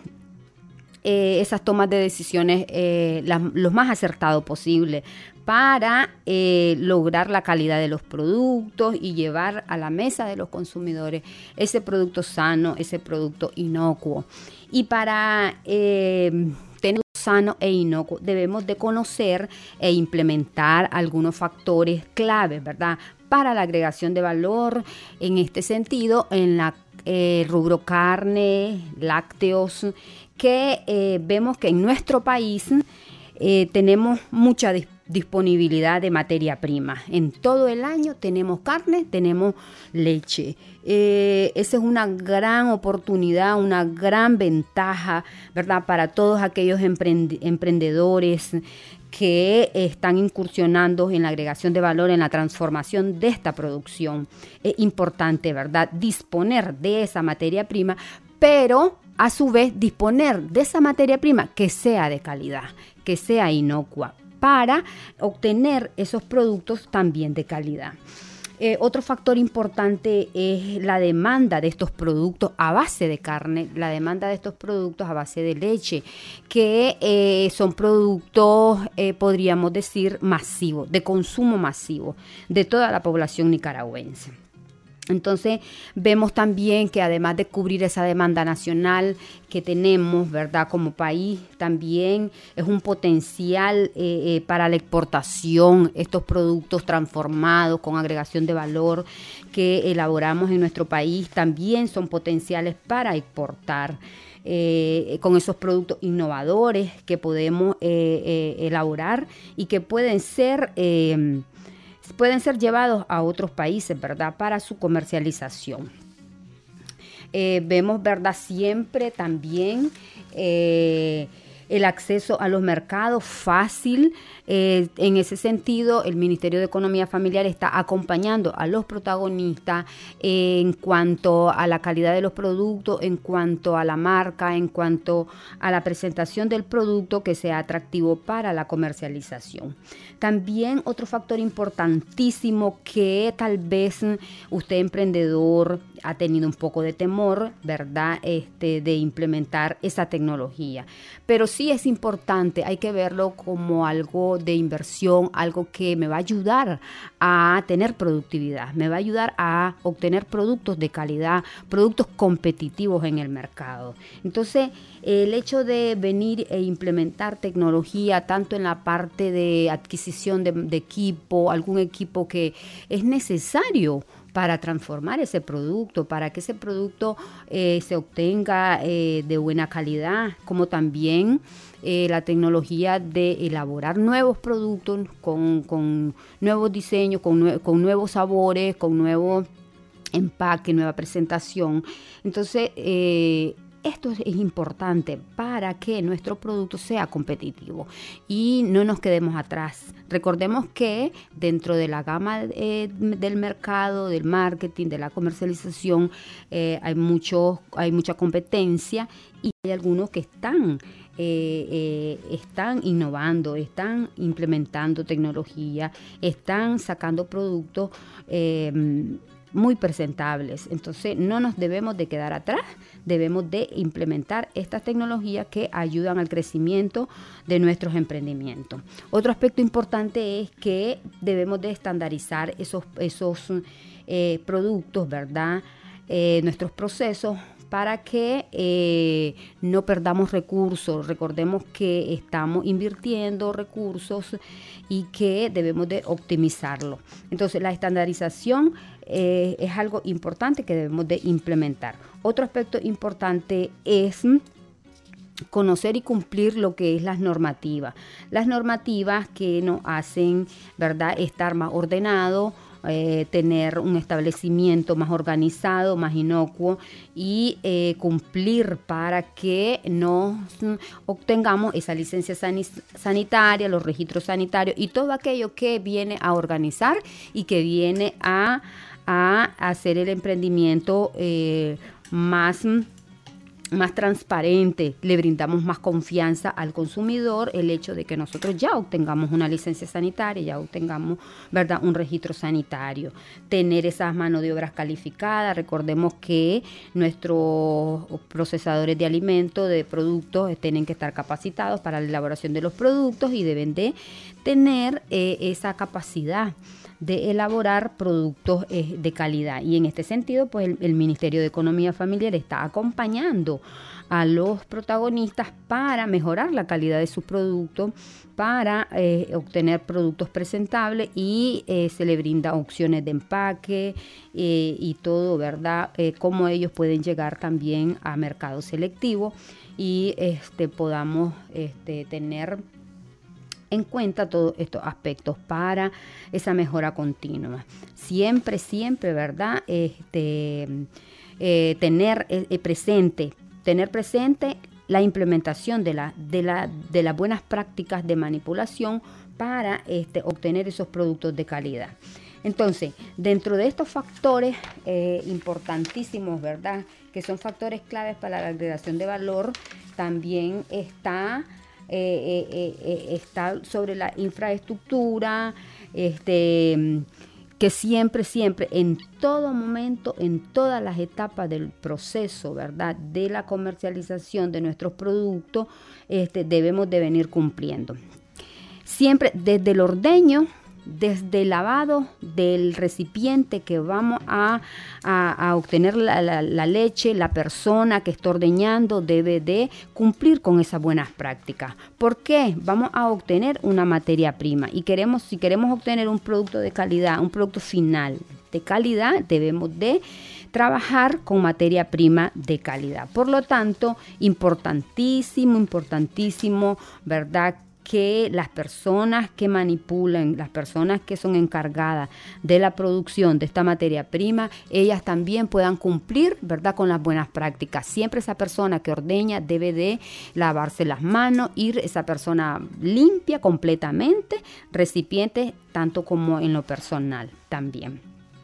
eh, esas tomas de decisiones eh, las, los más acertados posible para eh, lograr la calidad de los productos y llevar a la mesa de los consumidores ese producto sano, ese producto inocuo. Y para eh, tener sano e inocuo, debemos de conocer e implementar algunos factores claves, ¿verdad?, para la agregación de valor. En este sentido, en la eh, rubro carne, lácteos, que eh, vemos que en nuestro país eh, tenemos mucha disponibilidad disponibilidad de materia prima. En todo el año tenemos carne, tenemos leche. Eh, esa es una gran oportunidad, una gran ventaja, ¿verdad?, para todos aquellos emprend- emprendedores que están incursionando en la agregación de valor, en la transformación de esta producción. Es importante, ¿verdad?, disponer de esa materia prima, pero a su vez disponer de esa materia prima que sea de calidad, que sea inocua, para obtener esos productos también de calidad. Eh, otro factor importante es la demanda de estos productos a base de carne, la demanda de estos productos a base de leche, que eh, son productos, eh, podríamos decir, masivos, de consumo masivo de toda la población nicaragüense. Entonces vemos también que además de cubrir esa demanda nacional que tenemos, ¿verdad?, como país, también es un potencial eh, eh, para la exportación, estos productos transformados con agregación de valor que elaboramos en nuestro país también son potenciales para exportar. Eh, con esos productos innovadores que podemos eh, eh, elaborar y que pueden ser... Eh, pueden ser llevados a otros países, ¿verdad?, para su comercialización. Eh, vemos, ¿verdad?, siempre también eh, el acceso a los mercados fácil. Eh, en ese sentido, el Ministerio de Economía Familiar está acompañando a los protagonistas eh, en cuanto a la calidad de los productos, en cuanto a la marca, en cuanto a la presentación del producto que sea atractivo para la comercialización. También otro factor importantísimo que tal vez usted, emprendedor, ha tenido un poco de temor, ¿verdad?, este, de implementar esa tecnología. Pero sí es importante, hay que verlo como algo de inversión, algo que me va a ayudar a tener productividad, me va a ayudar a obtener productos de calidad, productos competitivos en el mercado. Entonces, el hecho de venir e implementar tecnología, tanto en la parte de adquisición de, de equipo, algún equipo que es necesario para transformar ese producto, para que ese producto eh, se obtenga eh, de buena calidad, como también eh, la tecnología de elaborar nuevos productos con, con nuevos diseños, con, nue- con nuevos sabores, con nuevo empaque, nueva presentación. Entonces, eh, esto es importante para que nuestro producto sea competitivo y no nos quedemos atrás. Recordemos que dentro de la gama eh, del mercado, del marketing, de la comercialización, eh, hay, mucho, hay mucha competencia y hay algunos que están, eh, eh, están innovando, están implementando tecnología, están sacando productos eh, muy presentables. Entonces no nos debemos de quedar atrás, debemos de implementar estas tecnologías que ayudan al crecimiento de nuestros emprendimientos. Otro aspecto importante es que debemos de estandarizar esos, esos eh, productos, ¿verdad? Eh, nuestros procesos para que eh, no perdamos recursos. Recordemos que estamos invirtiendo recursos y que debemos de optimizarlo. Entonces la estandarización Eh, es algo importante que debemos de implementar. Otro aspecto importante es conocer y cumplir lo que es las normativas. Las normativas que nos hacen, ¿verdad?, estar más ordenado, eh, tener un establecimiento más organizado, más inocuo y eh, cumplir para que nos obtengamos esa licencia san- sanitaria, los registros sanitarios y todo aquello que viene a organizar y que viene a a hacer el emprendimiento eh, más, más transparente. Le brindamos más confianza al consumidor el hecho de que nosotros ya obtengamos una licencia sanitaria, ya obtengamos, ¿verdad?, un registro sanitario. Tener esas manos de obras calificadas. Recordemos que nuestros procesadores de alimentos, de productos, tienen que estar capacitados para la elaboración de los productos y deben de tener eh, esa capacidad de elaborar productos eh, de calidad. Y en este sentido, pues el, el Ministerio de Economía Familiar está acompañando a los protagonistas para mejorar la calidad de sus productos, para eh, obtener productos presentables y eh, se le brinda opciones de empaque eh, y todo, ¿verdad? Eh, cómo ellos pueden llegar también a mercado selectivo y este, podamos este, tener en cuenta todos estos aspectos para esa mejora continua. Siempre, siempre, ¿verdad? Este, eh, tener eh, presente, tener presente la implementación de, la, de, la, de las buenas prácticas de manipulación para este, obtener esos productos de calidad. Entonces, dentro de estos factores eh, importantísimos, ¿verdad?, que son factores claves para la agregación de valor, también está Eh, eh, eh, está sobre la infraestructura, este, que siempre, siempre, en todo momento, en todas las etapas del proceso, ¿verdad?, de la comercialización de nuestros productos, este, debemos de venir cumpliendo. Siempre desde el ordeño, desde el lavado del recipiente que vamos a, a, a obtener la, la, la leche, la persona que está ordeñando debe de cumplir con esas buenas prácticas. ¿Por qué? Vamos a obtener una materia prima y queremos, si queremos obtener un producto de calidad, un producto final de calidad, debemos de trabajar con materia prima de calidad. Por lo tanto, importantísimo, importantísimo, ¿verdad?, que las personas que manipulan, las personas que son encargadas de la producción de esta materia prima, ellas también puedan cumplir, ¿verdad?, con las buenas prácticas. Siempre esa persona que ordeña debe de lavarse las manos, ir esa persona limpia completamente, recipientes tanto como en lo personal también.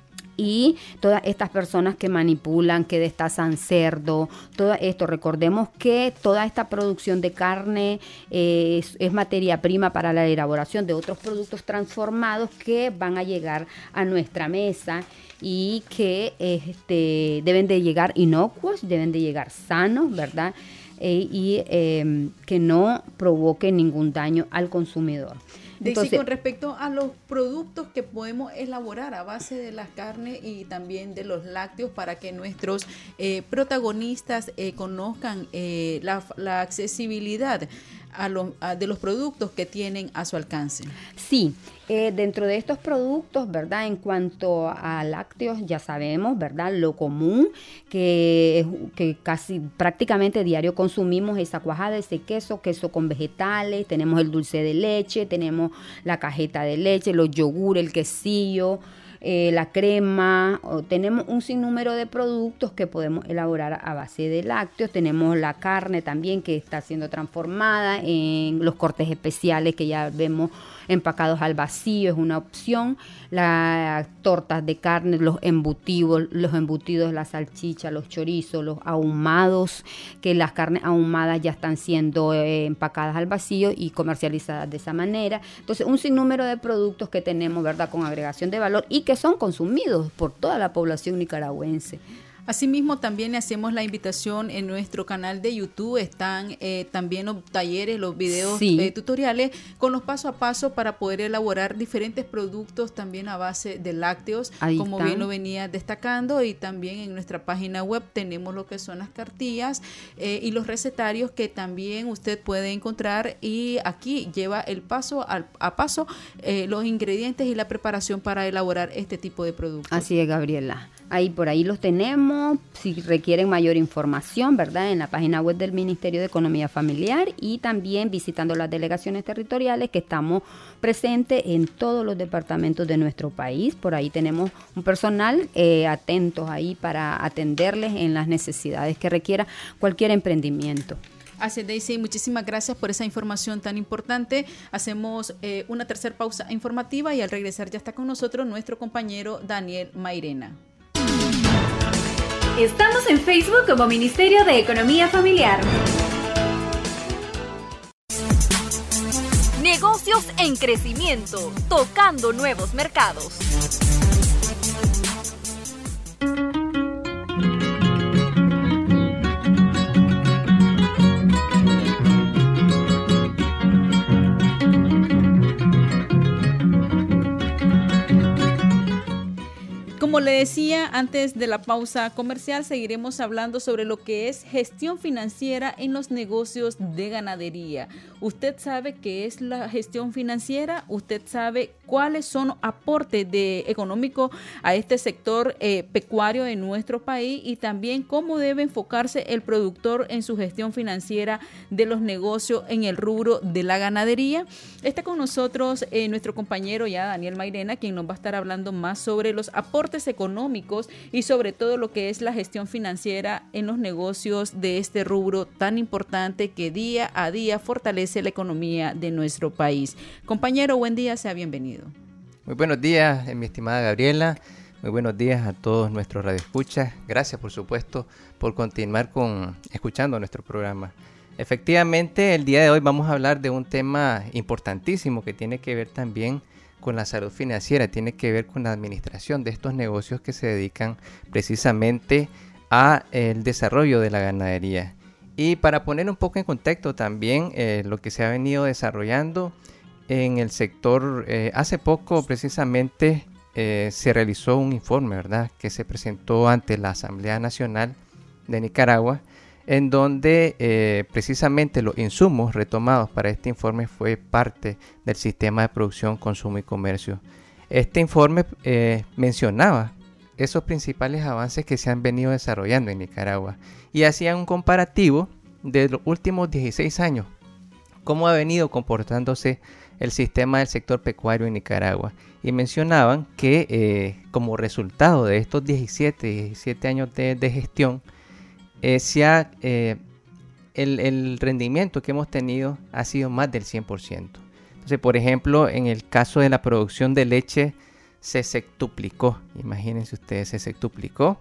Y todas estas personas que manipulan, que destazan cerdo, todo esto, recordemos que toda esta producción de carne eh, es, es materia prima para la elaboración de otros productos transformados que van a llegar a nuestra mesa y que este, deben de llegar inocuos, deben de llegar sanos, ¿verdad? Eh, y eh, que no provoquen ningún daño al consumidor. Daisy, con respecto a los productos que podemos elaborar a base de las carnes y también de los lácteos para que nuestros eh, protagonistas eh, conozcan eh, la, la accesibilidad a lo, a, de los productos que tienen a su alcance. Sí, eh, dentro de estos productos, ¿verdad? En cuanto a lácteos, ya sabemos, ¿verdad? Lo común que, que casi prácticamente diario consumimos esa cuajada, ese queso, queso con vegetales, tenemos el dulce de leche, tenemos la cajeta de leche, los yogur, el quesillo, eh, la crema, o tenemos un sinnúmero de productos que podemos elaborar a base de lácteos. Tenemos la carne también que está siendo transformada en los cortes especiales que ya vemos empacados al vacío, es una opción. Las tortas de carne, los embutidos, los embutidos, la salchicha, los chorizos, los ahumados, que las carnes ahumadas ya están siendo eh, empacadas al vacío y comercializadas de esa manera. Entonces, un sinnúmero de productos que tenemos, ¿verdad?, con agregación de valor y que son consumidos por toda la población nicaragüense. Asimismo, también le hacemos la invitación en nuestro canal de YouTube. Están eh, también los talleres, los videos sí. eh, tutoriales con los paso a paso para poder elaborar diferentes productos también a base de lácteos, Ahí como están. bien lo venía destacando. Y también en nuestra página web tenemos lo que son las cartillas eh, y los recetarios que también usted puede encontrar. Y aquí lleva el paso al, a paso eh, los ingredientes y la preparación para elaborar este tipo de productos. Así es, Gabriela. Ahí por ahí los tenemos, si requieren mayor información, ¿verdad?, en la página web del Ministerio de Economía Familiar y también visitando las delegaciones territoriales que estamos presentes en todos los departamentos de nuestro país. Por ahí tenemos un personal eh, atentos ahí para atenderles en las necesidades que requiera cualquier emprendimiento. Así es, Daisy, muchísimas gracias por esa información tan importante. Hacemos eh, una tercera pausa informativa y al regresar ya está con nosotros nuestro compañero Daniel Mairena. Estamos en Facebook como Ministerio de Economía Familiar. Negocios en crecimiento, tocando nuevos mercados. Como le decía antes de la pausa comercial, seguiremos hablando sobre lo que es gestión financiera en los negocios de ganadería. ¿Usted sabe qué es la gestión financiera? ¿Usted sabe cuáles son aportes de económico a este sector eh, pecuario de nuestro país? Y también cómo debe enfocarse el productor en su gestión financiera de los negocios en el rubro de la ganadería. Está con nosotros eh, nuestro compañero ya Daniel Mairena, quien nos va a estar hablando más sobre los aportes económicos y sobre todo lo que es la gestión financiera en los negocios de este rubro tan importante que día a día fortalece la economía de nuestro país. Compañero, buen día, sea bienvenido. Muy buenos días, mi estimada Gabriela. Muy buenos días a todos nuestros radioescuchas. Gracias, por supuesto, por continuar con escuchando nuestro programa. Efectivamente, el día de hoy vamos a hablar de un tema importantísimo que tiene que ver también con la salud financiera, tiene que ver con la administración de estos negocios que se dedican precisamente a el desarrollo de la ganadería. Y para poner un poco en contexto también eh, lo que se ha venido desarrollando en el sector, eh, hace poco precisamente eh, se realizó un informe, ¿verdad?, que se presentó ante la Asamblea Nacional de Nicaragua, en donde eh, precisamente los insumos retomados para este informe fue parte del sistema de producción, consumo y comercio. Este informe eh, mencionaba esos principales avances que se han venido desarrollando en Nicaragua y hacía un comparativo de los últimos dieciséis años, cómo ha venido comportándose el sistema del sector pecuario en Nicaragua, y mencionaban que eh, como resultado de estos diecisiete años de, de gestión, Eh, sea, eh, el, el rendimiento que hemos tenido ha sido más del cien por ciento. Entonces, por ejemplo, en el caso de la producción de leche se sextuplicó, imagínense ustedes, se sextuplicó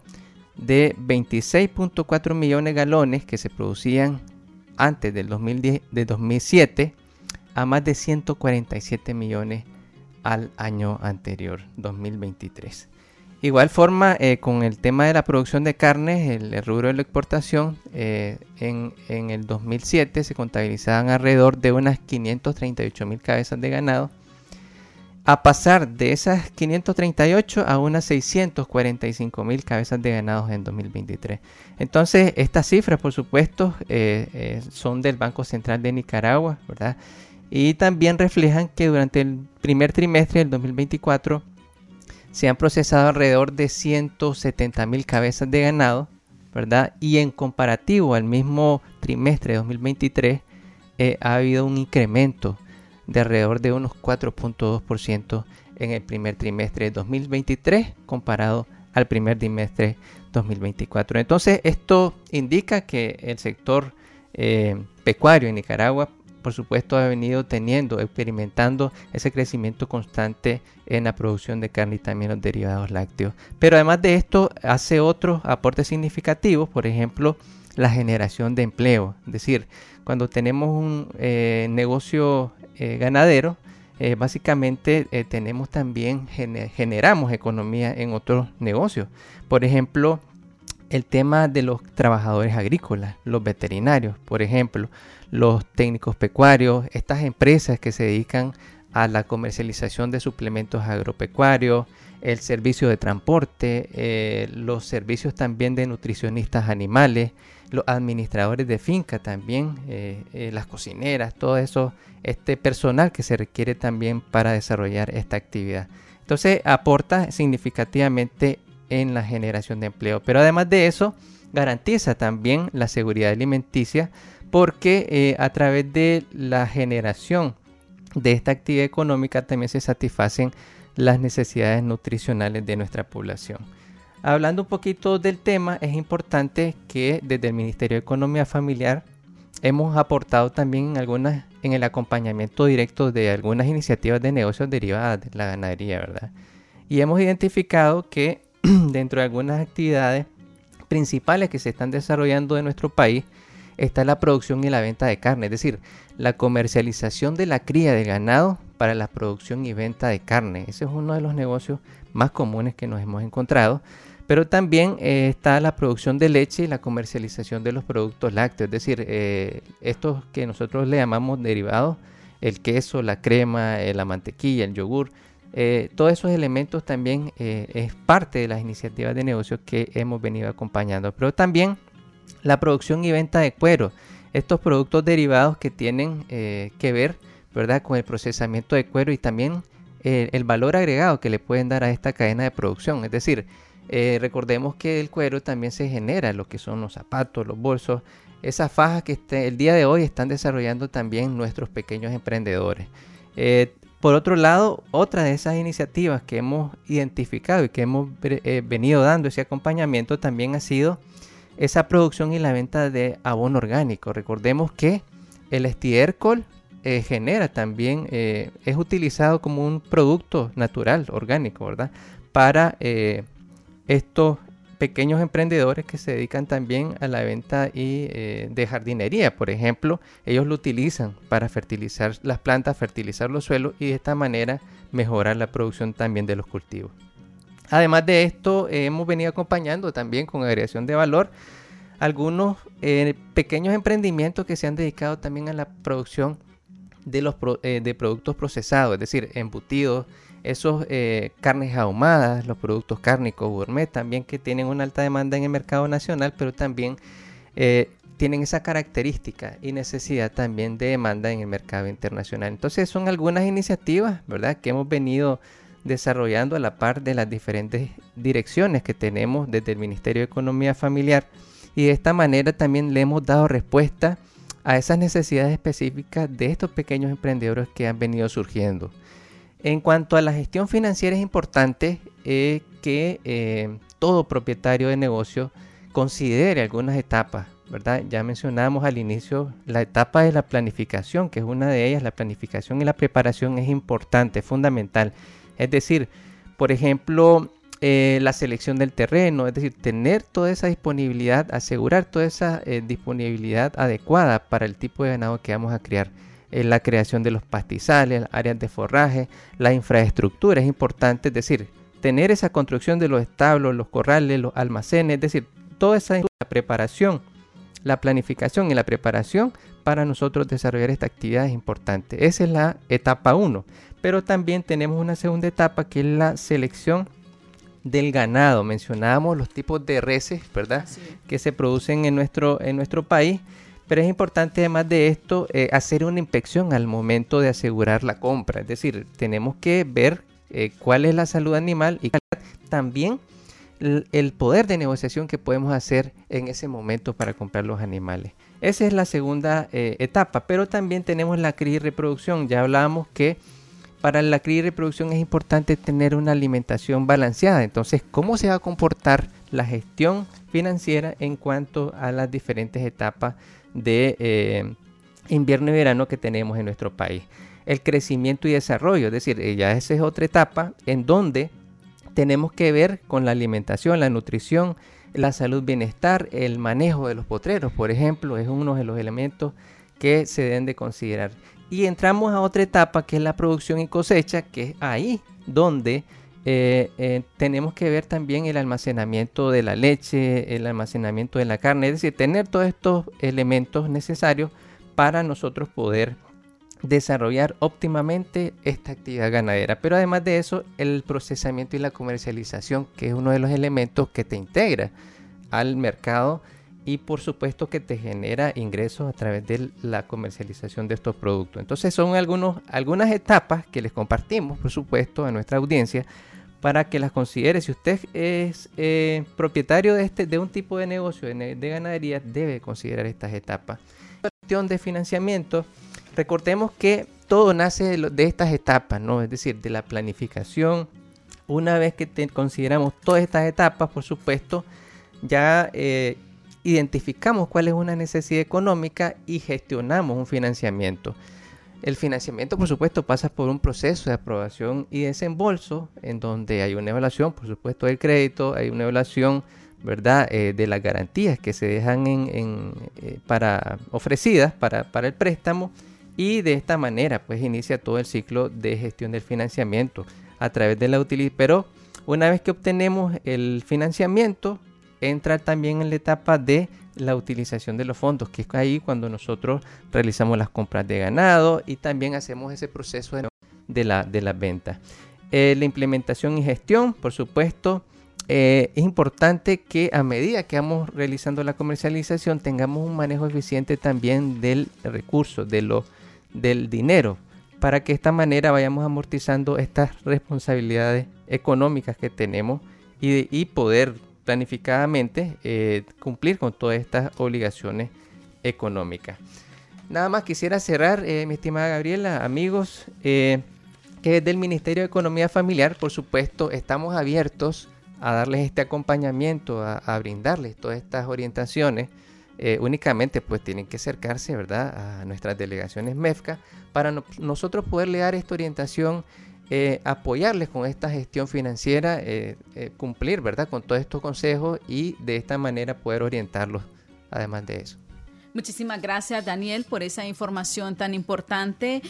de veintiséis punto cuatro millones de galones que se producían antes del dos mil diez, de dos mil siete a más de ciento cuarenta y siete millones al año anterior, dos mil veintitrés. Igual forma, eh, con el tema de la producción de carnes, el, el rubro de la exportación, eh, en, en el dos mil siete se contabilizaban alrededor de unas quinientas treinta y ocho mil cabezas de ganado, a pasar de esas quinientas treinta y ocho a unas seiscientas cuarenta y cinco mil cabezas de ganado en dos mil veintitrés. Entonces, estas cifras, por supuesto, eh, eh, son del Banco Central de Nicaragua, ¿verdad? Y también reflejan que durante el primer trimestre del dos mil veinticuatro se han procesado alrededor de ciento setenta mil cabezas de ganado, ¿verdad? Y en comparativo al mismo trimestre de dos mil veintitrés, eh, ha habido un incremento de alrededor de unos cuatro punto dos por ciento en el primer trimestre de dos mil veintitrés comparado al primer trimestre dos mil veinticuatro. Entonces, esto indica que el sector eh, pecuario en Nicaragua, por supuesto, ha venido teniendo, experimentando ese crecimiento constante en la producción de carne y también los derivados lácteos. Pero además de esto, hace otros aportes significativos, por ejemplo, la generación de empleo. Es decir, cuando tenemos un eh, negocio eh, ganadero, eh, básicamente eh, tenemos también, gener- generamos economía en otros negocios. Por ejemplo, el tema de los trabajadores agrícolas, los veterinarios, por ejemplo, los técnicos pecuarios, estas empresas que se dedican a la comercialización de suplementos agropecuarios, el servicio de transporte, eh, los servicios también de nutricionistas animales, los administradores de finca también, eh, eh, las cocineras, todo eso, este personal que se requiere también para desarrollar esta actividad. Entonces aporta significativamente en la generación de empleo, pero además de eso garantiza también la seguridad alimenticia, porque eh, a través de la generación de esta actividad económica también se satisfacen las necesidades nutricionales de nuestra población. Hablando un poquito del tema, es importante que desde el Ministerio de Economía Familiar hemos aportado también en, algunas, en el acompañamiento directo de algunas iniciativas de negocios derivadas de la ganadería, ¿verdad? Y hemos identificado que dentro de algunas actividades principales que se están desarrollando en nuestro país está la producción y la venta de carne, es decir, la comercialización de la cría de ganado para la producción y venta de carne. Ese es uno de los negocios más comunes que nos hemos encontrado, pero también eh, está la producción de leche y la comercialización de los productos lácteos, es decir, eh, estos que nosotros le llamamos derivados, el queso, la crema, eh, la mantequilla, el yogur. Eh, todos esos elementos también eh, es parte de las iniciativas de negocios que hemos venido acompañando, pero también la producción y venta de cuero, estos productos derivados que tienen eh, que ver, ¿verdad?, con el procesamiento de cuero y también eh, el valor agregado que le pueden dar a esta cadena de producción. Es decir, eh, recordemos que el cuero también se genera lo que son los zapatos, los bolsos, esas fajas que este, el día de hoy están desarrollando también nuestros pequeños emprendedores. Eh, Por otro lado, otra de esas iniciativas que hemos identificado y que hemos eh, venido dando ese acompañamiento también ha sido esa producción y la venta de abono orgánico. Recordemos que el estiércol eh, genera también, eh, es utilizado como un producto natural, orgánico, ¿verdad? Para eh, estos pequeños emprendedores que se dedican también a la venta y, eh, de jardinería, por ejemplo. Ellos lo utilizan para fertilizar las plantas, fertilizar los suelos y de esta manera mejorar la producción también de los cultivos. Además de esto, eh, hemos venido acompañando también con agregación de valor algunos eh, pequeños emprendimientos que se han dedicado también a la producción de, los pro, eh, de productos procesados, es decir, embutidos, esos eh, carnes ahumadas, los productos cárnicos gourmet también, que tienen una alta demanda en el mercado nacional, pero también eh, tienen esa característica y necesidad también de demanda en el mercado internacional. Entonces son algunas iniciativas, ¿verdad?, que hemos venido desarrollando a la par de las diferentes direcciones que tenemos desde el Ministerio de Economía Familiar, y de esta manera también le hemos dado respuesta a esas necesidades específicas de estos pequeños emprendedores que han venido surgiendo. En cuanto a la gestión financiera, es importante eh, que eh, todo propietario de negocio considere algunas etapas, ¿verdad? Ya mencionamos al inicio la etapa de la planificación, que es una de ellas. La planificación y la preparación es importante, fundamental. Es decir, por ejemplo, eh, la selección del terreno, es decir, tener toda esa disponibilidad, asegurar toda esa eh, disponibilidad adecuada para el tipo de ganado que vamos a criar. Eh, la creación de los pastizales, áreas de forraje, la infraestructura es importante, es decir, tener esa construcción de los establos, los corrales, los almacenes, es decir, toda esa preparación, la planificación y la preparación para nosotros desarrollar esta actividad es importante. Esa es la etapa uno, pero también tenemos una segunda etapa que es la selección del ganado. Mencionábamos los tipos de reses, ¿verdad?, sí, que se producen en nuestro, en nuestro país. Pero es importante, además de esto, eh, hacer una inspección al momento de asegurar la compra. Es decir, tenemos que ver eh, cuál es la salud animal y también el, el poder de negociación que podemos hacer en ese momento para comprar los animales. Esa es la segunda eh, etapa, pero también tenemos la cría y reproducción. Ya hablábamos que para la cría y reproducción es importante tener una alimentación balanceada. Entonces, ¿cómo se va a comportar la gestión financiera en cuanto a las diferentes etapas de eh, invierno y verano que tenemos en nuestro país? El crecimiento y desarrollo, es decir, ya esa es otra etapa en donde tenemos que ver con la alimentación, la nutrición, la salud, bienestar, el manejo de los potreros, por ejemplo, es uno de los elementos que se deben de considerar. Y entramos a otra etapa que es la producción y cosecha, que es ahí donde eh, eh, tenemos que ver también el almacenamiento de la leche, el almacenamiento de la carne, es decir, tener todos estos elementos necesarios para nosotros poder desarrollar óptimamente esta actividad ganadera. Pero además de eso, el procesamiento y la comercialización, que es uno de los elementos que te integra al mercado y por supuesto que te genera ingresos a través de la comercialización de estos productos. Entonces son algunos, algunas etapas que les compartimos, por supuesto, a nuestra audiencia para que las considere. Si usted es eh, propietario de, este, de un tipo de negocio de, de ganadería, debe considerar estas etapas. La cuestión de financiamiento, recordemos que todo nace de, lo, de estas etapas, ¿no? Es decir, de la planificación. Una vez que te, consideramos todas estas etapas, por supuesto, ya eh, identificamos cuál es una necesidad económica y gestionamos un financiamiento. El financiamiento, por supuesto, pasa por un proceso de aprobación y desembolso, en donde hay una evaluación, por supuesto, del crédito, hay una evaluación, ¿verdad?, eh, de las garantías que se dejan en, en, eh, para, ofrecidas para, para el préstamo, y de esta manera, pues, inicia todo el ciclo de gestión del financiamiento a través de la utilización. Pero una vez que obtenemos el financiamiento, entra también en la etapa de la utilización de los fondos, que es ahí cuando nosotros realizamos las compras de ganado y también hacemos ese proceso de, de, la, de las ventas. Eh, la implementación y gestión, por supuesto, eh, es importante que a medida que vamos realizando la comercialización tengamos un manejo eficiente también del recurso, de lo, del dinero, para que de esta manera vayamos amortizando estas responsabilidades económicas que tenemos y, y poder planificadamente eh, cumplir con todas estas obligaciones económicas. Nada más quisiera cerrar, eh, mi estimada Gabriela, amigos, eh, que desde el Ministerio de Economía Familiar, por supuesto, estamos abiertos a darles este acompañamiento, a, a brindarles todas estas orientaciones. Eh, únicamente pues tienen que acercarse, ¿verdad?, a nuestras delegaciones MEFCA para no, nosotros poderle dar esta orientación, Eh, apoyarles con esta gestión financiera, eh, eh, cumplir, ¿verdad?, con todos estos consejos y de esta manera poder orientarlos además de eso. Muchísimas gracias, Daniel, por esa información tan importante.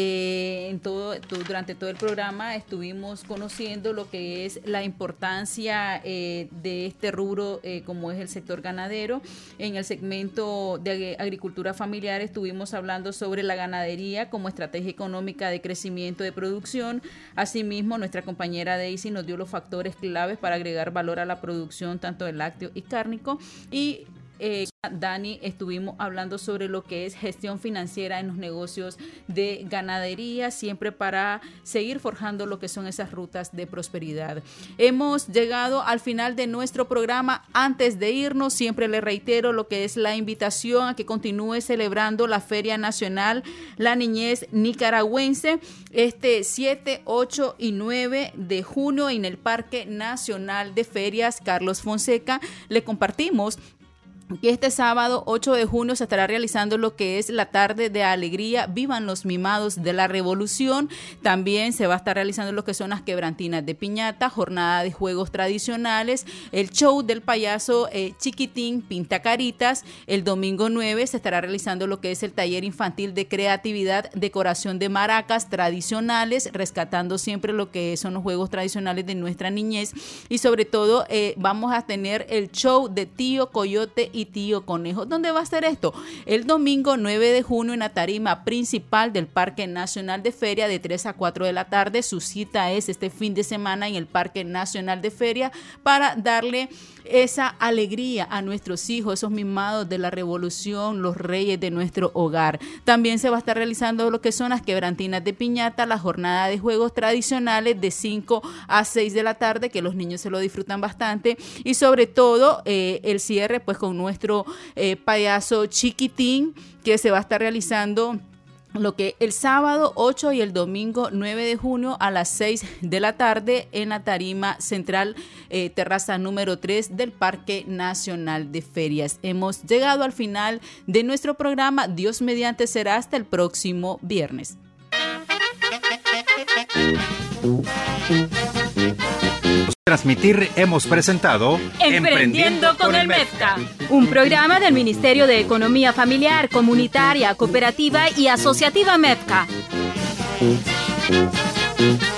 Eh, en todo, todo, durante todo el programa estuvimos conociendo lo que es la importancia eh, de este rubro, eh, como es el sector ganadero. En el segmento de agricultura familiar estuvimos hablando sobre la ganadería como estrategia económica de crecimiento de producción. Asimismo, nuestra compañera Daisy nos dio los factores claves para agregar valor a la producción tanto de lácteo y cárnico. Y Eh, Dani, estuvimos hablando sobre lo que es gestión financiera en los negocios de ganadería, siempre para seguir forjando lo que son esas rutas de prosperidad. Hemos llegado al final de nuestro programa. Antes de irnos, siempre le reitero lo que es la invitación a que continúe celebrando la Feria Nacional La Niñez Nicaragüense este siete, ocho y nueve de junio en el Parque Nacional de Ferias Carlos Fonseca. Le compartimos que este sábado ocho de junio se estará realizando lo que es la tarde de alegría, vivan los mimados de la revolución. También se va a estar realizando lo que son las quebrantinas de piñata, jornada de juegos tradicionales, el show del payaso eh, Chiquitín Pintacaritas. El domingo nueve se estará realizando lo que es el taller infantil de creatividad, decoración de maracas tradicionales, rescatando siempre lo que son los juegos tradicionales de nuestra niñez. Y sobre todo eh, vamos a tener el show de Tío Coyote y Tío Conejo. ¿Dónde va a ser esto? El domingo nueve de junio en la tarima principal del Parque Nacional de Feria de tres a cuatro de la tarde. Su cita es este fin de semana en el Parque Nacional de Feria para darle esa alegría a nuestros hijos, esos mimados de la revolución, los reyes de nuestro hogar. También se va a estar realizando lo que son las quebrantinas de piñata, la jornada de juegos tradicionales de cinco a seis de la tarde, que los niños se lo disfrutan bastante, y sobre todo eh, el cierre pues con nuestro eh, payaso Chiquitín, que se va a estar realizando lo que el sábado ocho y el domingo nueve de junio a las seis de la tarde en la tarima central, eh, terraza número tres del Parque Nacional de Ferias. Hemos llegado al final de nuestro programa. Dios mediante será hasta el próximo viernes. Transmitir hemos presentado Emprendiendo con el MEFCA, un programa del Ministerio de Economía Familiar, Comunitaria, Cooperativa y Asociativa MEFCA.